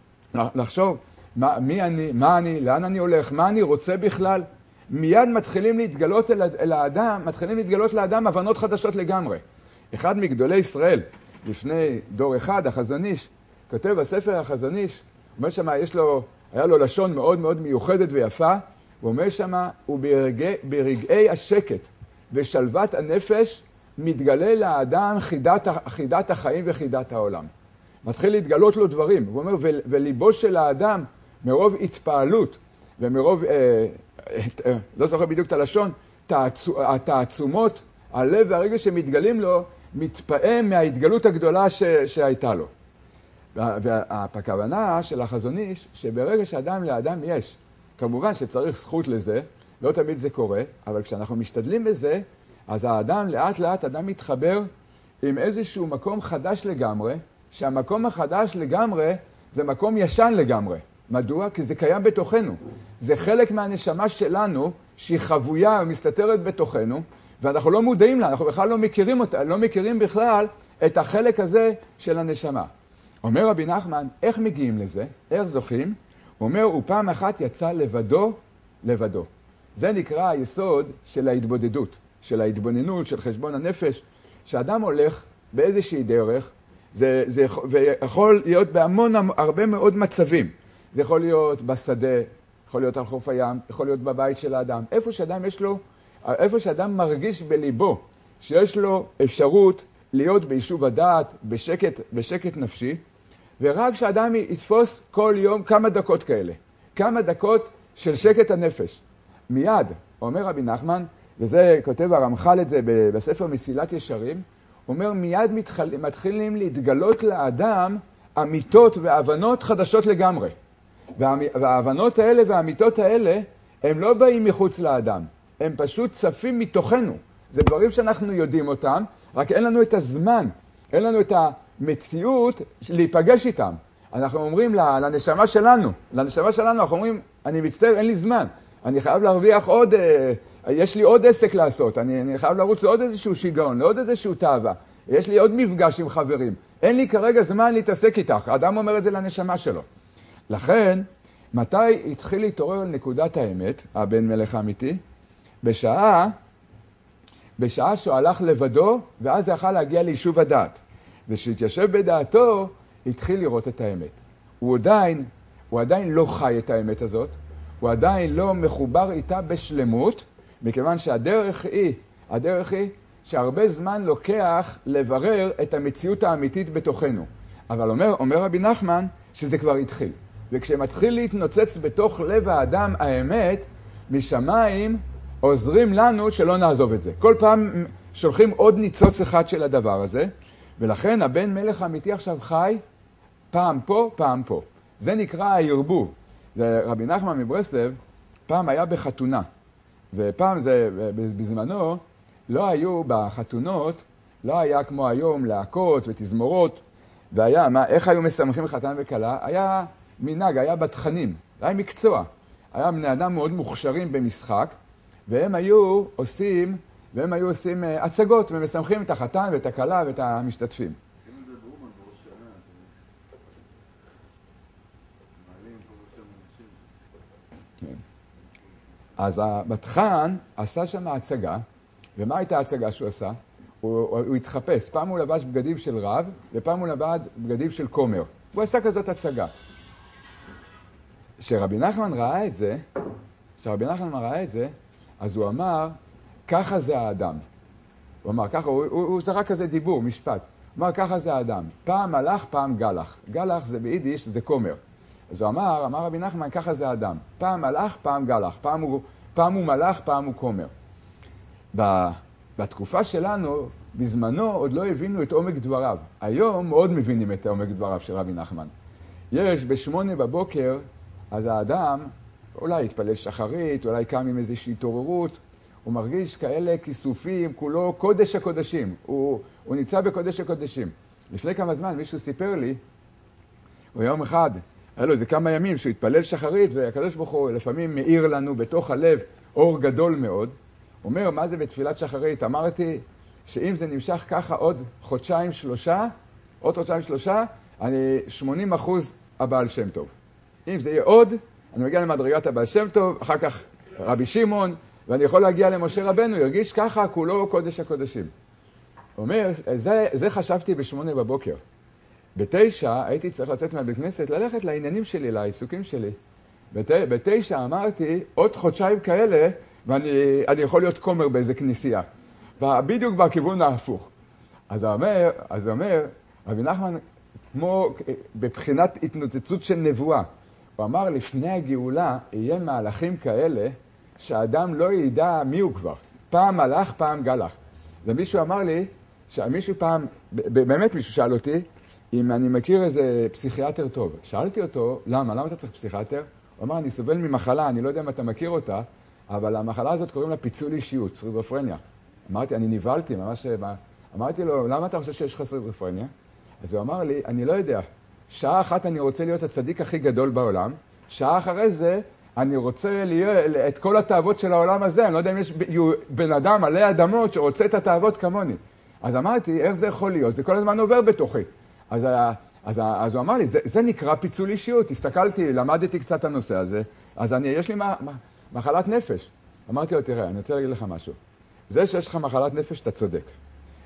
לחשוב מה, מי אני, מה אני, לאן אני הולך, מה אני רוצה בכלל, מיד מתחילים להתגלות אל, אל האדם, מתחילים להתגלות לאדם הבנות חדשות לגמרי. אחד מגדולי ישראל, לפני דור אחד, החזון איש, כותב בספר החזון איש, אומר שמה, יש לו, היה לו לשון מאוד מאוד מיוחדת ויפה, הוא אומר שמה, וברגעי, ברגעי השקט ושלוות הנפש, מתגלה לאדם חידת, חידת החיים וחידת העולם. מתחיל להתגלות לו דברים. הוא אומר, וליבו של האדם, מרוב התפעלות, ומרוב, אה, אה, לא זוכר בדיוק את הלשון, התעצומות, הלב והרגש שמתגלים לו, מתפעם מההתגלות הגדולה ש, שהייתה לו. והכוונה של החזון איש, שברגע שאדם לאדם יש, כמובן שצריך זכות לזה, לא תמיד זה קורה, אבל כשאנחנו משתדלים בזה, אז האדם לאט לאט, אדם מתחבר עם איזשהו מקום חדש לגמרי, שהמקום החדש לגמרי זה מקום ישן לגמרי. מדוע? כי זה קיים בתוכנו. זה חלק מהנשמה שלנו שהיא חבויה ומסתתרת בתוכנו, ואנחנו לא מודעים לה, אנחנו בכלל לא מכירים אותה, לא מכירים בכלל את החלק הזה של הנשמה. אומר רבי נחמן, איך מגיעים לזה? איך זוכים? הוא אומר, הוא פעם אחת יצא לבדו, לבדו. זה נקרא היסוד של ההתבודדות, של ההתבוננות, של חשבון הנפש, שאדם הולך באיזושהי דרך, זה, זה יכול להיות בהמון, הרבה מאוד מצבים. זה יכול להיות בשדה, יכול להיות על חוף הים, יכול להיות בבית של האדם. איפה שאדם יש לו, איפה שאדם מרגיש בליבו שיש לו אפשרות להיות ביישוב הדעת, בשקט, בשקט נפשי, ורק שאדם יתפוס כל יום כמה דקות כאלה, כמה דקות של שקט הנפש. מיד, אומר רבי נחמן, וזה כותב הרמח"ל את זה בספר מסילת ישרים, אומר מיד מתחל... מתחילים להתגלות לאדם אמיתות והבנות חדשות לגמרי. וה... וההבנות האלה והאמיתות האלה הם לא באים מחוץ לאדם, הם פשוט צפים מתוכנו. זה דברים שאנחנו יודעים אותם, רק אין לנו את הזמן, אין לנו את המציאות להיפגש איתם. אנחנו אומרים לנשמה שלנו, לנשמה שלנו אנחנו אומרים, אני מצטער, אין לי זמן, אני חייב להרוויח עוד, יש לי עוד עסק לעשות, אני, אני חייב לרוץ לעוד איזשהו שיגעון, לעוד איזשהו תאווה, יש לי עוד מפגש עם חברים, אין לי כרגע זמן להתעסק איתך, האדם אומר את זה לנשמה שלו. לכן, מתי התחיל להתעורר על נקודת האמת, הבן מלך האמיתי? בשעה, בשעה שהוא הלך לבדו, ואז יכל להגיע ליישוב הדעת. ושהתיישב בדעתו, התחיל לראות את האמת. הוא עדיין, הוא עדיין לא חי את האמת הזאת, הוא עדיין לא מחובר איתה בשלמות, מכיוון שהדרך היא, הדרך היא שהרבה זמן לוקח לברר את המציאות האמיתית בתוכנו. אבל אומר, אומר רבי נחמן שזה כבר התחיל. וכשמתחיל להתנוצץ בתוך לב האדם האמת, משמיים עוזרים לנו שלא נעזוב את זה. כל פעם שולחים עוד ניצוץ אחד של הדבר הזה, ולכן הבן מלך האמיתי עכשיו חי פעם פה, פעם פה. זה נקרא הערבוב. זה רבי נחמן מברסלב, פעם היה בחתונה, ופעם זה, בזמנו, לא היו בחתונות, לא היה כמו היום להקות ותזמורות, והיה, מה, איך היו משמחים חתן וכלה? היה מנהג, היה בתכנים, היה מקצוע. היה בני אדם מאוד מוכשרים במשחק, והם היו עושים, והם היו עושים הצגות, ומשמחים את החתן ואת הכלה ואת המשתתפים. אז הבטחן עשה שם הצגה, ומה הייתה ההצגה שהוא עשה? הוא, הוא התחפש, פעם הוא לבש בגדים של רב, ופעם הוא לבש בגדים של כומר. הוא עשה כזאת הצגה. כשרבי נחמן ראה את זה, כשרבי נחמן ראה את זה, אז הוא אמר, ככה זה האדם. הוא אמר, ככה, הוא, הוא, הוא זרק כזה דיבור, משפט. הוא אמר, ככה זה האדם. פעם מלאך, פעם גלח. גלח זה ביידיש, זה כומר. אז הוא אמר, אמר רבי נחמן, ככה זה האדם. פעם מלאך, פעם גלח. פעם הוא, פעם הוא מלאך, פעם הוא כומר. בתקופה שלנו, בזמנו, עוד לא הבינו את עומק דבריו. היום מאוד מבינים את עומק דבריו של רבי נחמן. יש בשמונה בבוקר, אז האדם אולי יתפלל שחרית, אולי קם עם איזושהי התעוררות, הוא מרגיש כאלה כיסופים, כולו קודש הקודשים. הוא, הוא נמצא בקודש הקודשים. לפני כמה זמן מישהו סיפר לי, הוא יום אחד, היה לו איזה כמה ימים שהוא התפלל שחרית, והקדוש ברוך הוא לפעמים מאיר לנו בתוך הלב אור גדול מאוד. הוא אומר, מה זה בתפילת שחרית? אמרתי שאם זה נמשך ככה עוד חודשיים שלושה, עוד חודשיים שלושה, אני שמונים אחוז הבעל שם טוב. אם זה יהיה עוד, אני מגיע למדרגת הבעל שם טוב, אחר כך רבי שמעון, ואני יכול להגיע למשה רבנו, ירגיש ככה, כולו קודש הקודשים. הוא אומר, זה, זה חשבתי בשמונה בבוקר. בתשע הייתי צריך לצאת מהבית כנסת, ללכת לעניינים שלי, לעיסוקים שלי. בת, בתשע אמרתי, עוד חודשיים כאלה, ואני אני יכול להיות כומר באיזה כנסייה. בדיוק בכיוון ההפוך. אז הוא אומר, אז הוא אומר, רבי נחמן, כמו בבחינת התנוצצות של נבואה, הוא אמר, לפני הגאולה יהיה מהלכים כאלה, שהאדם לא ידע מי הוא כבר. פעם מלאך, פעם גלח. ומישהו אמר לי, שמישהו פעם, באמת מישהו שאל אותי, אם אני מכיר איזה פסיכיאטר טוב. שאלתי אותו, למה? למה אתה צריך פסיכיאטר? הוא אמר, אני סובל ממחלה, אני לא יודע אם אתה מכיר אותה, אבל המחלה הזאת קוראים לה פיצול אישיות, סכיזופרניה. אמרתי, אני נבהלתי, ממש... אמרתי לו, למה אתה חושב שיש לך סכיזופרניה? אז הוא אמר לי, אני לא יודע. שעה אחת אני רוצה להיות הצדיק הכי גדול בעולם, שעה אחרי זה אני רוצה להיות את כל התאוות של העולם הזה, אני לא יודע אם יש בן אדם עלי אדמות שרוצה את התאוות כמוני. אז אמרתי, איך זה יכול להיות? זה כל הזמן עובר בתוכי. אז, אז, אז הוא אמר לי, זה, זה נקרא פיצול אישיות. הסתכלתי, למדתי קצת הנושא הזה, אז אני, יש לי מה, מה, מחלת נפש. אמרתי לו, תראה, אני רוצה להגיד לך משהו. זה שיש לך מחלת נפש, אתה צודק.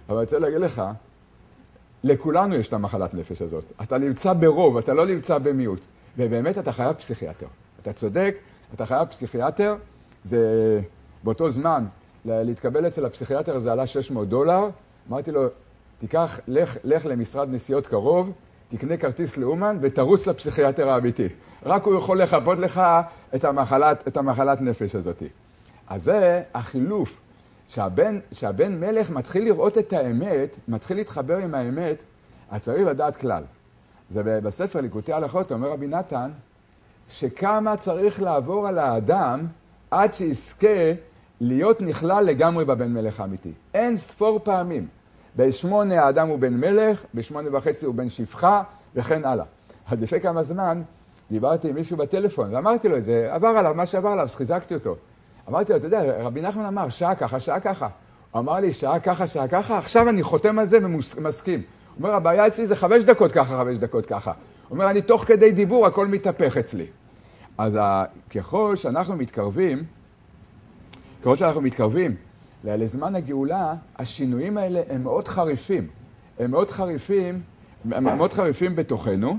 אבל אני רוצה להגיד לך, לכולנו יש את המחלת נפש הזאת. אתה נמצא ברוב, אתה לא נמצא במיעוט. ובאמת אתה חייב פסיכיאטר. אתה צודק, אתה חייב פסיכיאטר. זה באותו זמן, להתקבל אצל הפסיכיאטר זה עלה שש מאות דולר. אמרתי לו, תיקח, לך, לך למשרד נסיעות קרוב, תקנה כרטיס לאומן ותרוץ לפסיכיאטר האמיתי. רק הוא יכול לחפות לך את המחלת, את המחלת נפש הזאת. אז זה החילוף. שהבן, שהבן מלך מתחיל לראות את האמת, מתחיל להתחבר עם האמת, אז צריך לדעת כלל. זה בספר ליקוטי הלכות, אומר רבי נתן, שכמה צריך לעבור על האדם עד שיזכה להיות נכלל לגמרי בבן מלך האמיתי. אין ספור פעמים. בשמונה האדם הוא בן מלך, בשמונה וחצי הוא בן שפחה, וכן הלאה. אז לפני כמה זמן דיברתי עם מישהו בטלפון, ואמרתי לו את זה, עבר עליו, מה שעבר עליו, אז חיזקתי אותו. אמרתי לו, אתה יודע, רבי נחמן אמר, שעה ככה, שעה ככה. הוא אמר לי, שעה ככה, שעה ככה, עכשיו אני חותם על זה ומסכים. הוא אומר, הבעיה אצלי זה חמש דקות ככה, חמש דקות ככה. הוא אומר, אני תוך כדי דיבור, הכל מתהפך אצלי. אז ככל שאנחנו מתקרבים, ככל שאנחנו מתקרבים לזמן הגאולה, השינויים האלה הם מאוד חריפים. הם מאוד חריפים, הם מאוד חריפים בתוכנו.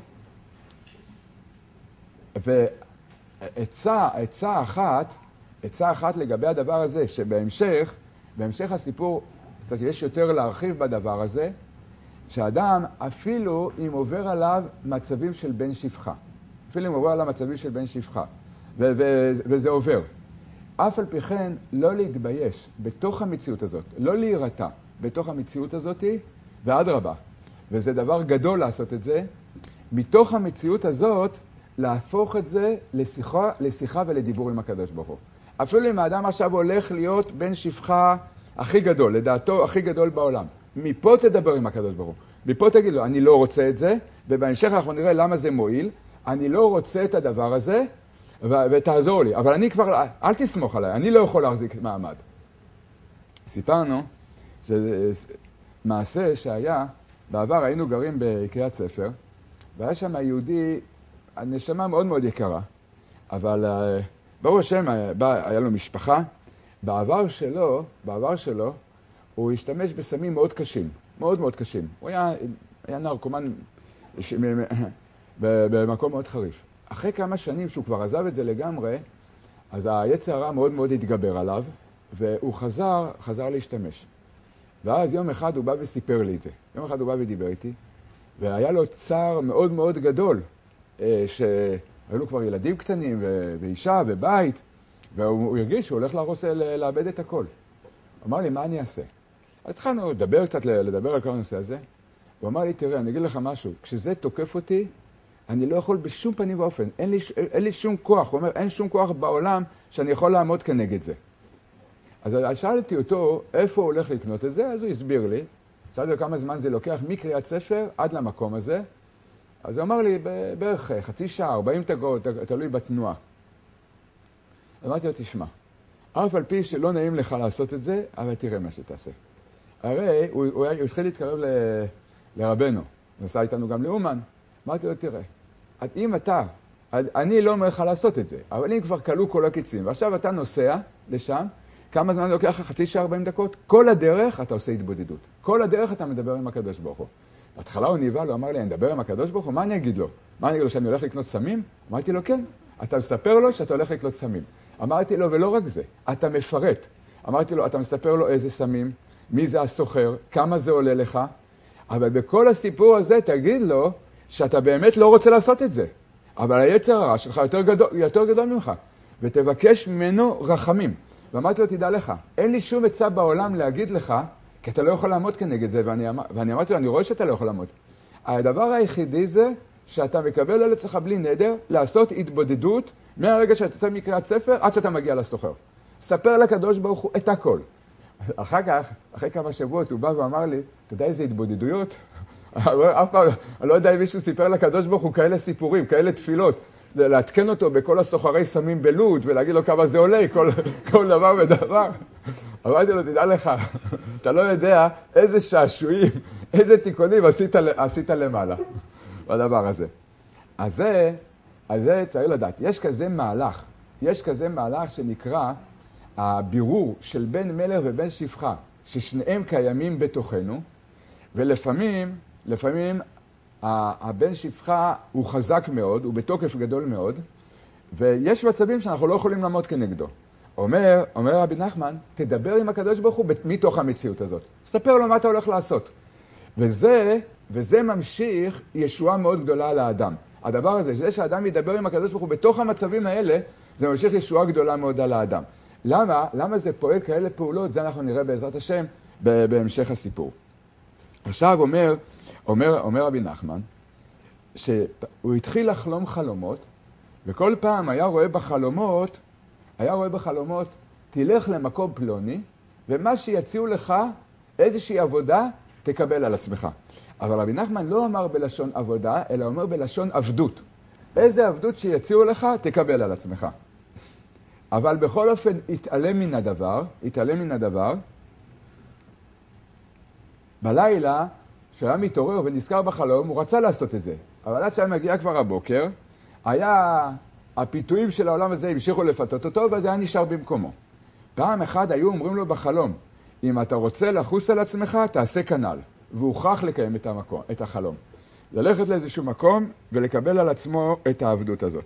ועצה, עצה אחת, עצה אחת לגבי הדבר הזה, שבהמשך, בהמשך הסיפור, קצת יש יותר להרחיב בדבר הזה, שאדם, אפילו אם עובר עליו מצבים של בן שפחה, אפילו אם עובר עליו מצבים של בן שפחה, ו- ו- וזה עובר. אף על פי כן, לא להתבייש בתוך המציאות הזאת, לא להירתע בתוך המציאות הזאת, ואדרבה. וזה דבר גדול לעשות את זה, מתוך המציאות הזאת, להפוך את זה לשיחה, לשיחה ולדיבור עם הקדוש ברוך הוא. אפילו אם האדם עכשיו הולך להיות בן שפחה הכי גדול, לדעתו הכי גדול בעולם. מפה תדבר עם הקדוש ברוך הוא. מפה תגיד לו, אני לא רוצה את זה, ובהמשך אנחנו נראה למה זה מועיל. אני לא רוצה את הדבר הזה, ו- ותעזור לי. אבל אני כבר, אל תסמוך עליי, אני לא יכול להחזיק מעמד. סיפרנו שמעשה שהיה, בעבר היינו גרים בקריית ספר, והיה שם יהודי, הנשמה מאוד מאוד יקרה, אבל ברוך השם, היה לו משפחה. בעבר שלו, בעבר שלו, הוא השתמש בסמים מאוד קשים, מאוד מאוד קשים. הוא היה, היה נרקומן במקום מאוד חריף. אחרי כמה שנים שהוא כבר עזב את זה לגמרי, אז היצר הרע מאוד מאוד התגבר עליו, והוא חזר, חזר להשתמש. ואז יום אחד הוא בא וסיפר לי את זה. יום אחד הוא בא ודיבר איתי, והיה לו צער מאוד מאוד גדול, שהיו לו כבר ילדים קטנים ואישה ובית, והוא הרגיש שהוא הולך להרוס, לאבד את הכל. הוא אמר לי, מה אני אעשה? אז התחלנו לדבר קצת, לדבר על כל הנושא הזה. הוא אמר לי, תראה, אני אגיד לך משהו, כשזה תוקף אותי, אני לא יכול בשום פנים ואופן, אין לי, אין לי שום כוח. הוא אומר, אין שום כוח בעולם שאני יכול לעמוד כנגד זה. אז שאלתי אותו, איפה הוא הולך לקנות את זה? אז הוא הסביר לי. שאלתי לו כמה זמן זה לוקח מקריאת ספר עד למקום הזה. אז הוא אמר לי, בערך חצי שעה, ארבעים דקות, תלוי בתנועה. אמרתי לו, תשמע, אף על פי שלא נעים לך לעשות את זה, אבל תראה מה שתעשה. הרי הוא, הוא, הוא התחיל להתקרב ל, לרבנו, נסע איתנו גם לאומן. אמרתי לו, תראה, אם אתה, אני לא אומר לך לעשות את זה, אבל אם כבר קלו כל הקיצים, ועכשיו אתה נוסע לשם, כמה זמן לוקח לך? חצי שעה, ארבעים דקות? כל הדרך אתה עושה התבודדות. כל הדרך אתה מדבר עם הקדוש ברוך הוא. בהתחלה הוא ניבא לו, הוא אמר לי, אני מדבר עם הקדוש ברוך הוא, מה אני אגיד לו? מה אני אגיד לו, שאני הולך לקנות סמים? אמרתי לו, כן. אתה מספר לו שאתה הולך לקנות סמים. אמרתי לו, ולא רק זה, אתה מפרט. אמרתי לו, אתה מספר לו איזה סמים, מי זה הסוחר, כמה זה עולה לך, אבל בכל הסיפור הזה תגיד לו שאתה באמת לא רוצה לעשות את זה. אבל היצר הרע שלך יותר גדול, יותר גדול ממך, ותבקש ממנו רחמים. ואמרתי לו, תדע לך, אין לי שום עצה בעולם להגיד לך, כי אתה לא יכול לעמוד כנגד זה, ואני, ואני אמרתי לו, אני רואה שאתה לא יכול לעמוד. הדבר היחידי זה שאתה מקבל על עצמך בלי נדר, לעשות התבודדות מהרגע שאתה יוצא מקריאת ספר עד שאתה מגיע לסוחר. ספר לקדוש ברוך הוא את הכל. אחר כך, אחרי כמה שבועות, הוא בא ואמר לי, אתה יודע איזה התבודדויות? אף פעם, אני לא יודע אם מישהו סיפר לקדוש ברוך הוא כאלה סיפורים, כאלה תפילות. להתקן אותו בכל הסוחרי סמים בלוד, ולהגיד לו כמה זה עולה, כל, כל דבר ודבר. אמרתי לו, תדע לך, אתה לא יודע איזה שעשועים, איזה תיקונים עשית, עשית למעלה בדבר הזה. אז זה, אז זה צריך לדעת. יש כזה מהלך, יש כזה מהלך שנקרא הבירור של בן מלך ובן שפחה, ששניהם קיימים בתוכנו, ולפעמים, לפעמים הבן שפחה הוא חזק מאוד, הוא בתוקף גדול מאוד, ויש מצבים שאנחנו לא יכולים לעמוד כנגדו. אומר, אומר רבי נחמן, תדבר עם הקדוש ברוך הוא מתוך המציאות הזאת. ספר לו מה אתה הולך לעשות. וזה, וזה ממשיך ישועה מאוד גדולה לאדם. הדבר הזה, זה שהאדם ידבר עם הקדוש ברוך הוא בתוך המצבים האלה, זה ממשיך ישועה גדולה מאוד על האדם. למה? למה זה פועל כאלה פעולות? זה אנחנו נראה בעזרת השם בהמשך הסיפור. עכשיו אומר, אומר, אומר רבי נחמן, שהוא התחיל לחלום חלומות, וכל פעם היה רואה בחלומות, היה רואה בחלומות, תלך למקום פלוני, ומה שיציעו לך, איזושהי עבודה, תקבל על עצמך. אבל רבי נחמן לא אמר בלשון עבודה, אלא אומר בלשון עבדות. איזה עבדות שיציעו לך, תקבל על עצמך. אבל בכל אופן, התעלם מן הדבר, התעלם מן הדבר. בלילה, כשהיה מתעורר ונזכר בחלום, הוא רצה לעשות את זה. אבל עד שהיה מגיע כבר הבוקר, היה, הפיתויים של העולם הזה המשיכו לפתות אותו, וזה היה נשאר במקומו. פעם אחד היו אומרים לו בחלום, אם אתה רוצה לחוס על עצמך, תעשה כנל. והוא הוכרח לקיים את, המקום, את החלום. ללכת לאיזשהו מקום ולקבל על עצמו את העבדות הזאת.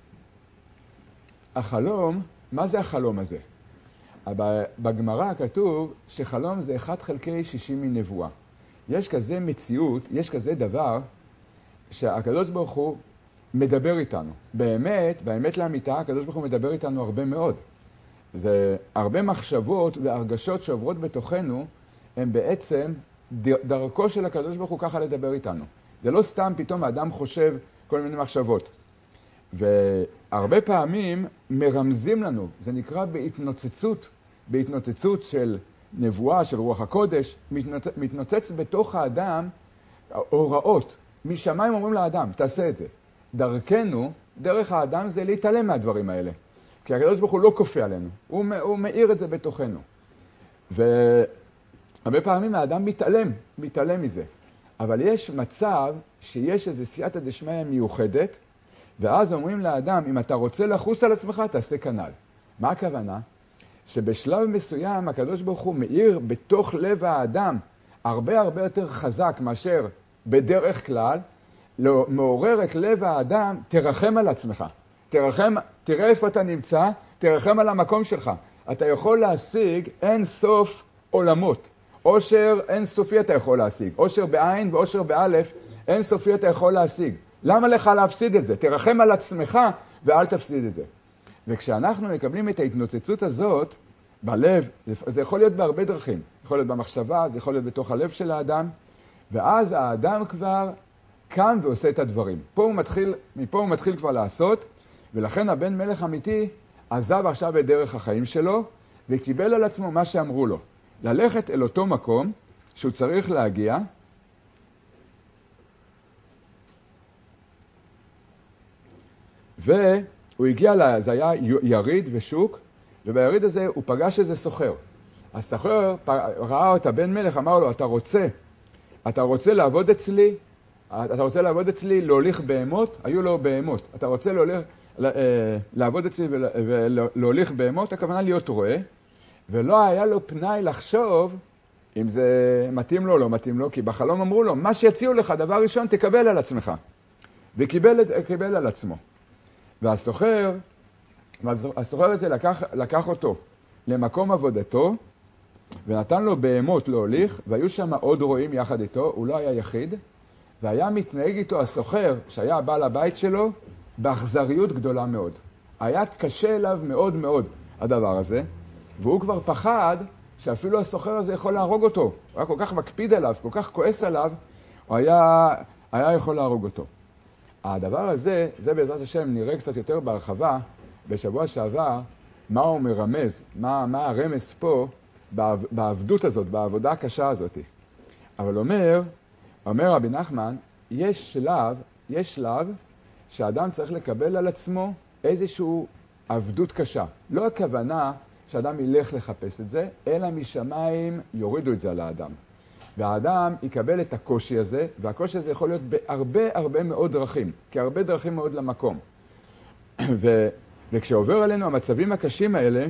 החלום, מה זה החלום הזה? בגמרא כתוב שחלום זה אחד חלקי שישים מנבואה. יש כזה מציאות, יש כזה דבר, שהקדוש ברוך הוא מדבר איתנו. באמת, באמת לאמיתה, הקדוש ברוך הוא מדבר איתנו הרבה מאוד. זה הרבה מחשבות והרגשות שעוברות בתוכנו, הם בעצם דרכו של הקדוש ברוך הוא ככה לדבר איתנו. זה לא סתם פתאום האדם חושב כל מיני מחשבות. והרבה פעמים מרמזים לנו, זה נקרא בהתנוצצות, בהתנוצצות של נבואה, של רוח הקודש, מתנוצץ בתוך האדם הוראות. משמיים אומרים לאדם, תעשה את זה. דרכנו, דרך האדם זה להתעלם מהדברים האלה. כי הקדוש ברוך הוא לא כופה עלינו, הוא, הוא מאיר את זה בתוכנו. והרבה פעמים האדם מתעלם, מתעלם מזה. אבל יש מצב שיש איזו סייעתא דשמיא מיוחדת, ואז אומרים לאדם, אם אתה רוצה לחוס על עצמך, תעשה כנל. מה הכוונה? שבשלב מסוים הקדוש ברוך הוא מאיר בתוך לב האדם הרבה הרבה יותר חזק מאשר בדרך כלל, לא, מעורר את לב האדם, תרחם על עצמך. תרחם, תראה איפה אתה נמצא, תרחם על המקום שלך. אתה יכול להשיג אין סוף עולמות. עושר אין סופי אתה יכול להשיג. עושר בעין ועושר באלף, אין סופי אתה יכול להשיג. למה לך להפסיד את זה? תרחם על עצמך ואל תפסיד את זה. וכשאנחנו מקבלים את ההתנוצצות הזאת בלב, זה יכול להיות בהרבה דרכים. יכול להיות במחשבה, זה יכול להיות בתוך הלב של האדם, ואז האדם כבר קם ועושה את הדברים. פה הוא מתחיל, מפה הוא מתחיל כבר לעשות, ולכן הבן מלך אמיתי עזב עכשיו את דרך החיים שלו, וקיבל על עצמו מה שאמרו לו. ללכת אל אותו מקום שהוא צריך להגיע, והוא הגיע, זה היה יריד ושוק, וביריד הזה הוא פגש איזה סוחר. הסוחר ראה את הבן מלך, אמר לו, אתה רוצה, אתה רוצה לעבוד אצלי, אתה רוצה לעבוד אצלי, להוליך בהמות, היו לו בהמות. אתה רוצה להוליך, לעבוד אצלי ולהוליך בהמות, הכוונה להיות רועה, ולא היה לו פנאי לחשוב אם זה מתאים לו או לא מתאים לו, כי בחלום אמרו לו, מה שיציעו לך, דבר ראשון, תקבל על עצמך. וקיבל קיבל על עצמו. והסוחר, הסוחר הזה לקח, לקח אותו למקום עבודתו, ונתן לו בהמות להוליך, והיו שם עוד רועים יחד איתו, הוא לא היה יחיד, והיה מתנהג איתו הסוחר, שהיה בעל הבית שלו, באכזריות גדולה מאוד. היה קשה אליו מאוד מאוד הדבר הזה, והוא כבר פחד שאפילו הסוחר הזה יכול להרוג אותו. הוא היה כל כך מקפיד עליו, כל כך כועס עליו, הוא היה, היה יכול להרוג אותו. הדבר הזה, זה בעזרת השם נראה קצת יותר בהרחבה, בשבוע שעבר, מה הוא מרמז, מה, מה הרמז פה בעבדות הזאת, בעבודה הקשה הזאת. אבל אומר, אומר רבי נחמן, יש שלב, יש שלב שאדם צריך לקבל על עצמו איזשהו עבדות קשה. לא הכוונה שאדם ילך לחפש את זה, אלא משמיים יורידו את זה על האדם. והאדם יקבל את הקושי הזה, והקושי הזה יכול להיות בהרבה הרבה מאוד דרכים, כי הרבה דרכים מאוד למקום. ו, וכשעובר עלינו המצבים הקשים האלה,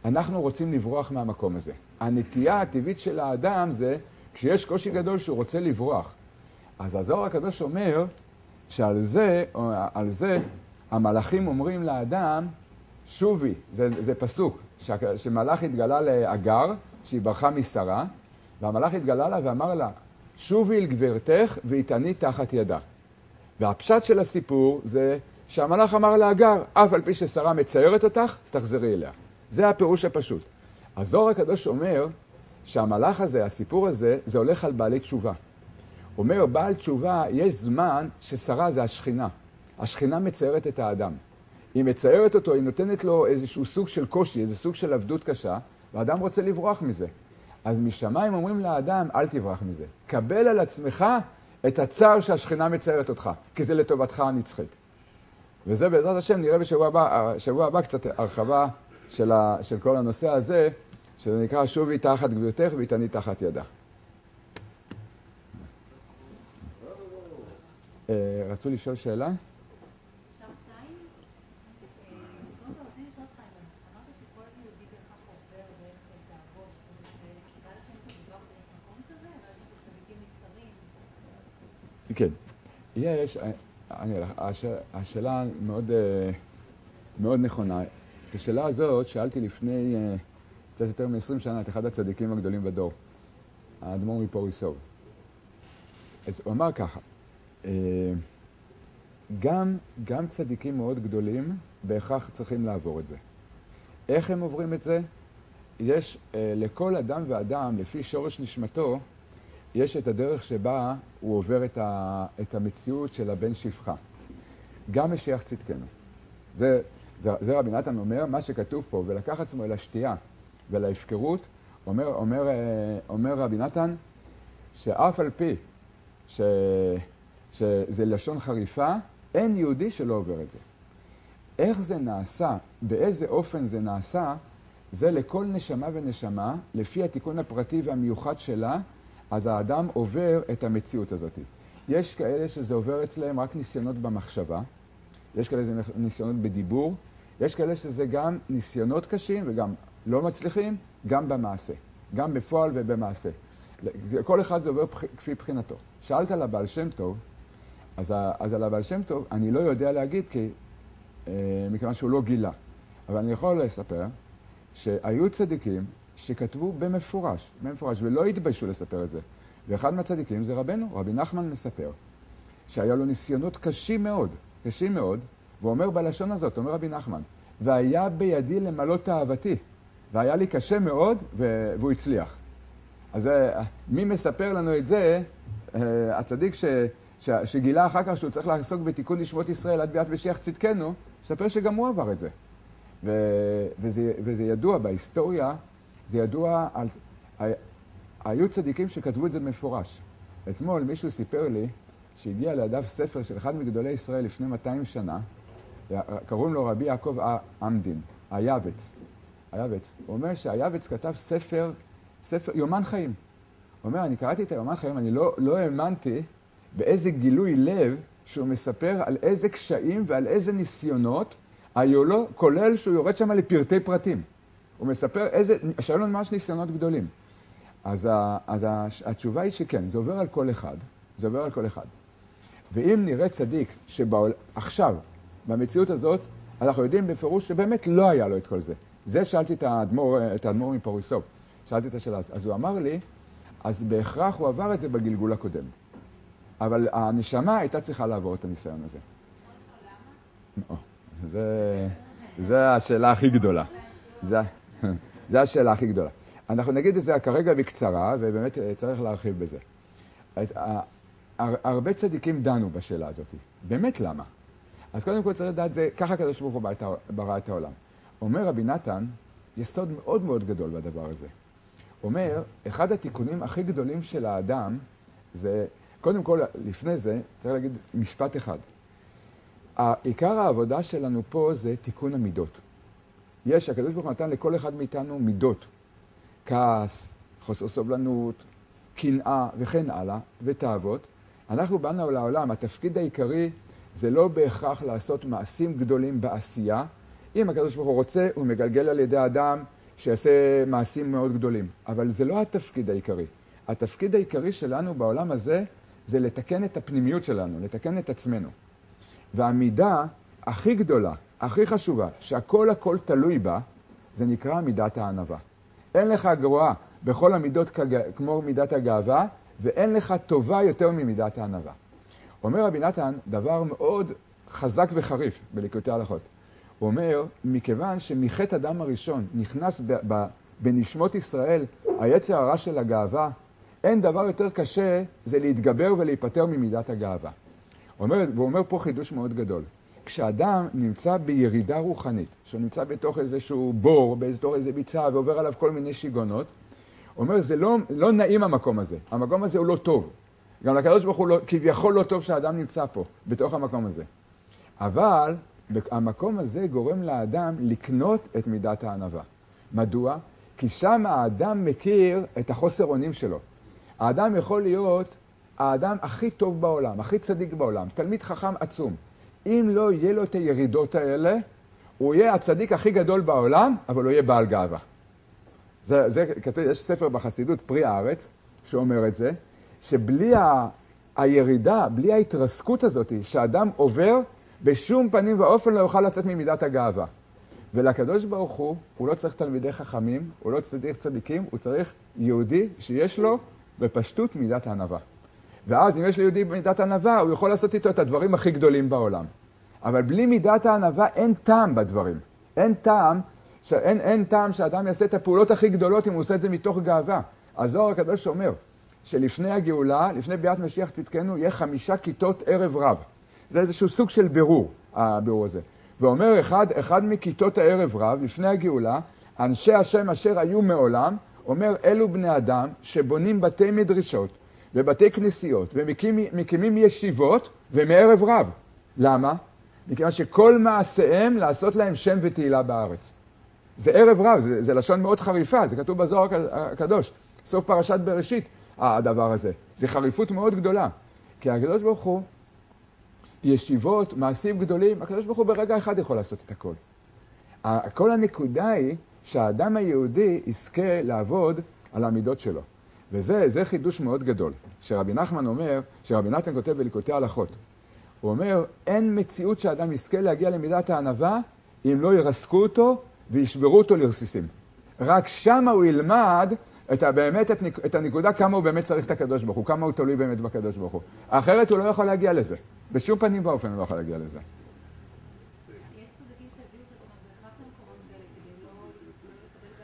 אנחנו רוצים לברוח מהמקום הזה. הנטייה הטבעית של האדם זה, כשיש קושי גדול שהוא רוצה לברוח. אז הזוהר הקדוש אומר שעל זה, על זה המלאכים אומרים לאדם, שובי, זה, זה פסוק, שמלאך התגלה לאגר, שהיא ברחה משרה, והמלאך התגלה לה ואמר לה, שובי אל גברתך והתעני תחת ידה. והפשט של הסיפור זה שהמלאך אמר לאגר, אף על פי ששרה מציירת אותך, תחזרי אליה. זה הפירוש הפשוט. הזוהר הקדוש אומר שהמלאך הזה, הסיפור הזה, זה הולך על בעלי תשובה. אומר, בעל תשובה, יש זמן ששרה זה השכינה. השכינה מציירת את האדם. היא מציירת אותו, היא נותנת לו איזשהו סוג של קושי, איזה סוג של עבדות קשה, והאדם רוצה לברוח מזה. אז משמיים אומרים לאדם, אל תברח מזה. קבל על עצמך את הצער שהשכינה מציירת אותך, כי זה לטובתך הנצחית. וזה בעזרת השם נראה בשבוע הבא, שבוע הבא קצת הרחבה של, ה, של כל הנושא הזה, שזה נקרא שובי תחת גבירתך והתעני תחת ידך. רצו לשאול שאלה? כן, יש, אני, השאלה מאוד, מאוד נכונה. את השאלה הזאת שאלתי לפני קצת יותר מ-עשרים שנה את אחד הצדיקים הגדולים בדור, האדמו"ר מפוריסוב. אז הוא אמר ככה, גם, גם צדיקים מאוד גדולים בהכרח צריכים לעבור את זה. איך הם עוברים את זה? יש לכל אדם ואדם, לפי שורש נשמתו, יש את הדרך שבה הוא עובר את, ה, את המציאות של הבן שפחה. גם משיח צדקנו. זה, זה, זה רבי נתן אומר, מה שכתוב פה, ולקח עצמו אל השתייה ואל ההפקרות, אומר, אומר, אומר רבי נתן, שאף על פי ש, שזה לשון חריפה, אין יהודי שלא עובר את זה. איך זה נעשה, באיזה אופן זה נעשה, זה לכל נשמה ונשמה, לפי התיקון הפרטי והמיוחד שלה, אז האדם עובר את המציאות הזאת. יש כאלה שזה עובר אצלהם רק ניסיונות במחשבה, יש כאלה שזה ניסיונות בדיבור, יש כאלה שזה גם ניסיונות קשים וגם לא מצליחים, גם במעשה, גם בפועל ובמעשה. כל אחד זה עובר כפי בחינתו. שאלת על הבעל שם טוב, אז, אז על הבעל שם טוב אני לא יודע להגיד כי, אה, מכיוון שהוא לא גילה. אבל אני יכול לספר שהיו צדיקים שכתבו במפורש, במפורש, ולא התביישו לספר את זה. ואחד מהצדיקים זה רבנו, רבי נחמן מספר, שהיה לו ניסיונות קשים מאוד, קשים מאוד, והוא אומר בלשון הזאת, אומר רבי נחמן, והיה בידי למלא תאוותי, והיה לי קשה מאוד, והוא הצליח. אז מי מספר לנו את זה? הצדיק ש... ש... שגילה אחר כך שהוא צריך לעסוק בתיקון נשמות ישראל עד ביאת משיח צדקנו, מספר שגם הוא עבר את זה. ו... וזה... וזה ידוע בהיסטוריה, זה ידוע על... היו צדיקים שכתבו את זה במפורש. אתמול מישהו סיפר לי שהגיע לידיו ספר של אחד מגדולי ישראל לפני מאתיים שנה, קוראים לו רבי יעקב עמדין, היבץ. היבץ. הוא אומר שהיבץ כתב ספר, ספר, יומן חיים. הוא אומר, אני קראתי את היומן חיים, אני לא, לא האמנתי באיזה גילוי לב שהוא מספר על איזה קשיים ועל איזה ניסיונות היו לו, כולל שהוא יורד שם לפרטי פרטים. הוא מספר איזה, שהיו לו ממש ניסיונות גדולים. אז, ה, אז ה, התשובה היא שכן, זה עובר על כל אחד. זה עובר על כל אחד. ואם נראה צדיק שעכשיו, במציאות הזאת, אנחנו יודעים בפירוש שבאמת לא היה לו את כל זה. זה שאלתי את האדמו"ר, את האדמו"ר מפוריסוב. שאלתי את השאלה. אז הוא אמר לי, אז בהכרח הוא עבר את זה בגלגול הקודם. אבל הנשמה הייתה צריכה לעבור את הניסיון הזה. למה? זה, זה השאלה הכי גדולה. זה, זה השאלה הכי גדולה. אנחנו נגיד את זה כרגע בקצרה, ובאמת צריך להרחיב בזה. הרבה צדיקים דנו בשאלה הזאת. באמת למה? אז קודם כל צריך לדעת זה, ככה הקדוש ברוך הוא ברא את העולם. אומר רבי נתן, יסוד מאוד מאוד גדול בדבר הזה. אומר, אחד התיקונים הכי גדולים של האדם, זה, קודם כל, לפני זה, צריך להגיד משפט אחד. עיקר העבודה שלנו פה זה תיקון המידות. יש, הקדוש ברוך הוא נתן לכל אחד מאיתנו מידות. כעס, חוסר סובלנות, קנאה וכן הלאה, ותאוות. אנחנו באנו לעולם, התפקיד העיקרי זה לא בהכרח לעשות מעשים גדולים בעשייה. אם הקדוש ברוך הוא רוצה, הוא מגלגל על ידי האדם שיעשה מעשים מאוד גדולים. אבל זה לא התפקיד העיקרי. התפקיד העיקרי שלנו בעולם הזה זה לתקן את הפנימיות שלנו, לתקן את עצמנו. והמידה הכי גדולה, הכי חשובה, שהכל הכל תלוי בה, זה נקרא מידת הענווה. אין לך גרועה בכל המידות כג... כמו מידת הגאווה, ואין לך טובה יותר ממידת הענווה. אומר רבי נתן דבר מאוד חזק וחריף בליקוטי ההלכות. הוא אומר, מכיוון שמחטא אדם הראשון נכנס ב... ב... בנשמות ישראל היצר הרע של הגאווה, אין דבר יותר קשה זה להתגבר ולהיפטר ממידת הגאווה. הוא אומר, והוא אומר פה חידוש מאוד גדול. כשאדם נמצא בירידה רוחנית, שהוא נמצא בתוך איזשהו בור, בתוך איזו ביצה, ועובר עליו כל מיני שיגונות, הוא אומר, זה לא, לא נעים המקום הזה. המקום הזה הוא לא טוב. גם לקדוש ברוך הוא לא, כביכול לא טוב שהאדם נמצא פה, בתוך המקום הזה. אבל המקום הזה גורם לאדם לקנות את מידת הענווה. מדוע? כי שם האדם מכיר את החוסר אונים שלו. האדם יכול להיות האדם הכי טוב בעולם, הכי צדיק בעולם, תלמיד חכם עצום. אם לא יהיה לו את הירידות האלה, הוא יהיה הצדיק הכי גדול בעולם, אבל הוא יהיה בעל גאווה. זה, זה, כתוב, יש ספר בחסידות, פרי הארץ, שאומר את זה, שבלי ה, הירידה, בלי ההתרסקות הזאת, שהאדם עובר, בשום פנים ואופן לא יוכל לצאת ממידת הגאווה. ולקדוש ברוך הוא, הוא לא צריך תלמידי חכמים, הוא לא צריך צדיקים, הוא צריך יהודי שיש לו בפשטות מידת הענווה. ואז אם יש ליהודי מידת הענווה, הוא יכול לעשות איתו את הדברים הכי גדולים בעולם. אבל בלי מידת הענווה אין טעם בדברים. אין טעם, שאין, אין טעם שהאדם יעשה את הפעולות הכי גדולות אם הוא עושה את זה מתוך גאווה. הזוהר הקדוש אומר שלפני הגאולה, לפני ביאת משיח צדקנו, יהיה חמישה כיתות ערב רב. זה איזשהו סוג של בירור, הבירור הזה. ואומר אחד, אחד מכיתות הערב רב, לפני הגאולה, אנשי השם אשר היו מעולם, אומר אלו בני אדם שבונים בתי מדרשות ובתי כנסיות ומקימים ישיבות ומערב רב. למה? מכיוון שכל מעשיהם לעשות להם שם ותהילה בארץ. זה ערב רב, זה, זה לשון מאוד חריפה, זה כתוב בזוהר הקדוש, סוף פרשת בראשית הדבר הזה. זה חריפות מאוד גדולה. כי הקדוש ברוך הוא, ישיבות, מעשים גדולים, הקדוש ברוך הוא ברגע אחד יכול לעשות את הכל. כל הנקודה היא שהאדם היהודי יזכה לעבוד על המידות שלו. וזה זה חידוש מאוד גדול, שרבי נחמן אומר, שרבי נתן כותב בליקוטי ההלכות. הוא אומר, אין מציאות שהאדם יזכה להגיע למידת הענווה, אם לא ירסקו אותו וישברו אותו לרסיסים. רק שם הוא ילמד את, באמת, את, את הנקודה כמה הוא באמת צריך את הקדוש ברוך הוא, כמה הוא תלוי באמת בקדוש ברוך הוא. אחרת הוא לא יכול להגיע לזה. בשום פנים ואופן הוא לא יכול להגיע לזה. יש צדדים שהביאו את עצמם באחד המקומות כאלה כדי לא לקבל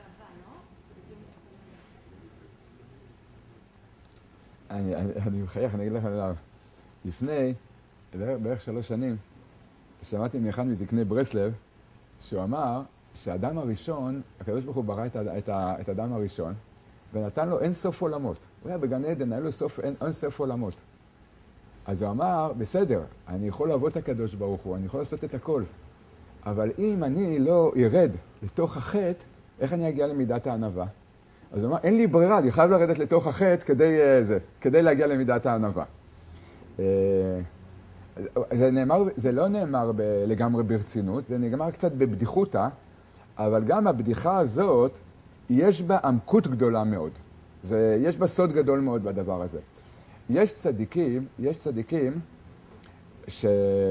גאווה, לא? אני, אני, אני מחייך, אני אגיד לך, לפני בערך שלוש שנים, שמעתי מאחד מזקני ברסלב, שהוא אמר שהאדם הראשון, הקדוש ברוך הוא ברא את, את, את האדם הראשון, ונתן לו אין סוף עולמות. הוא היה בגן עדן, היה לו סוף, אין, אין סוף עולמות. אז הוא אמר, בסדר, אני יכול לעבוד את הקדוש ברוך הוא, אני יכול לעשות את הכל. אבל אם אני לא ירד לתוך החטא, איך אני אגיע למידת הענווה? אז הוא אמר, אין לי ברירה, אני חייב לרדת לתוך החטא כדי, זה, כדי להגיע למידת הענווה. זה, נאמר, זה לא נאמר ב, לגמרי ברצינות, זה נאמר קצת בבדיחותה, אבל גם הבדיחה הזאת, יש בה עמקות גדולה מאוד. זה, יש בה סוד גדול מאוד בדבר הזה. יש צדיקים, יש צדיקים ש...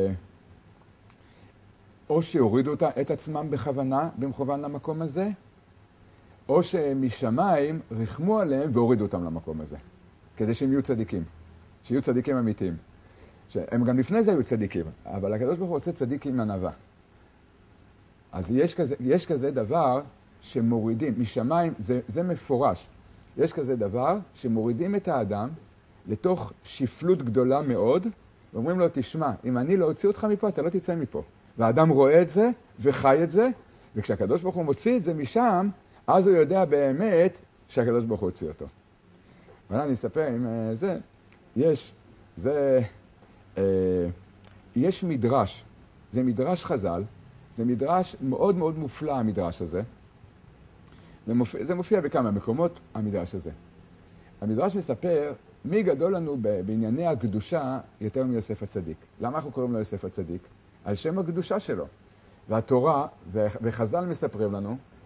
או שהורידו את עצמם בכוונה, במכוון למקום הזה, או שמשמיים ריחמו עליהם והורידו אותם למקום הזה, כדי שהם יהיו צדיקים, שיהיו צדיקים אמיתיים. הם גם לפני זה היו צדיקים, אבל הקדוש ברוך הוא רוצה צדיק עם ענווה. אז יש כזה, יש כזה דבר שמורידים, משמיים, זה, זה מפורש. יש כזה דבר שמורידים את האדם לתוך שפלות גדולה מאוד, ואומרים לו, תשמע, אם אני לא אוציא אותך מפה, אתה לא תצא מפה. והאדם רואה את זה וחי את זה, וכשהקדוש ברוך הוא מוציא את זה משם, אז הוא יודע באמת שהקדוש ברוך הוא הוציא אותו. ואני אני אספר עם זה, יש, זה, אה, יש מדרש, זה מדרש חז"ל, זה מדרש מאוד מאוד מופלא המדרש הזה. זה מופיע, זה מופיע בכמה מקומות, המדרש הזה. המדרש מספר מי גדול לנו בענייני הקדושה יותר מיוסף הצדיק. למה אנחנו קוראים לו יוסף הצדיק? על שם הקדושה שלו. והתורה וחז"ל מספרים לנו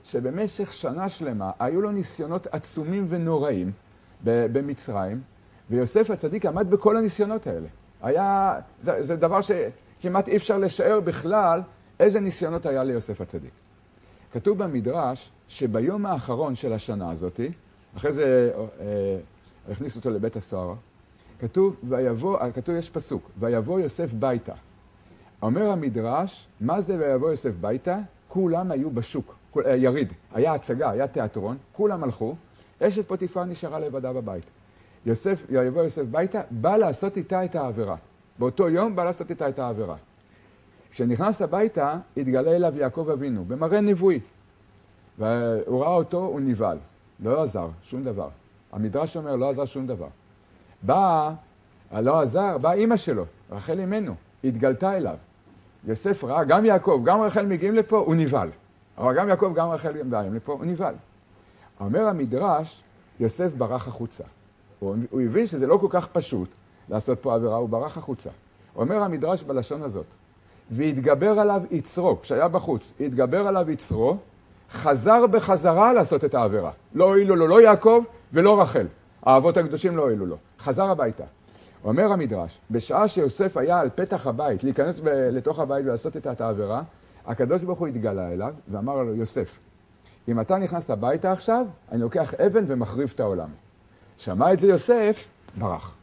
שבמשך שנה שלמה היו לו ניסיונות עצומים ונוראים במצרים, ויוסף הצדיק עמד בכל הניסיונות האלה. היה, זה, זה דבר שכמעט אי אפשר לשער בכלל איזה ניסיונות היה ליוסף הצדיק. כתוב במדרש שביום האחרון של השנה הזאת, אחרי זה אה, הכניסו אותו לבית הסוהר, כתוב, ויבוא, כתוב יש פסוק, ויבוא יוסף ביתה. אומר המדרש, מה זה ויבוא יוסף ביתה? כולם היו בשוק, כול, אה, יריד, היה הצגה, היה תיאטרון, כולם הלכו, אשת פוטיפר נשארה לבדה בבית. יוסף, ויבוא יוסף ביתה, בא לעשות איתה את העבירה. באותו יום בא לעשות איתה את העבירה. כשנכנס הביתה, התגלה אליו יעקב אבינו, במראה נבואי. והוא ראה אותו, הוא נבהל. לא עזר, שום דבר. המדרש אומר, לא עזר שום דבר. בא, לא עזר, באה אמא שלו, רחל אמנו, התגלתה אליו. יוסף ראה, גם יעקב, גם רחל מגיעים לפה, הוא נבהל. אבל גם יעקב, גם רחל מגיעים לפה, הוא נבהל. אומר המדרש, יוסף ברח החוצה. הוא, הוא הבין שזה לא כל כך פשוט לעשות פה עבירה, הוא ברח החוצה. אומר המדרש בלשון הזאת, והתגבר עליו יצרו, כשהיה בחוץ, התגבר עליו יצרו, חזר בחזרה לעשות את העבירה. לא הועילו לו, לא יעקב ולא רחל. האבות הקדושים לא הועילו לו. חזר הביתה. אומר המדרש, בשעה שיוסף היה על פתח הבית, להיכנס ב- לתוך הבית ולעשות את העבירה, הקדוש ברוך הוא התגלה אליו ואמר לו, יוסף, אם אתה נכנס הביתה עכשיו, אני לוקח אבן ומחריב את העולם. שמע את זה יוסף, ברח.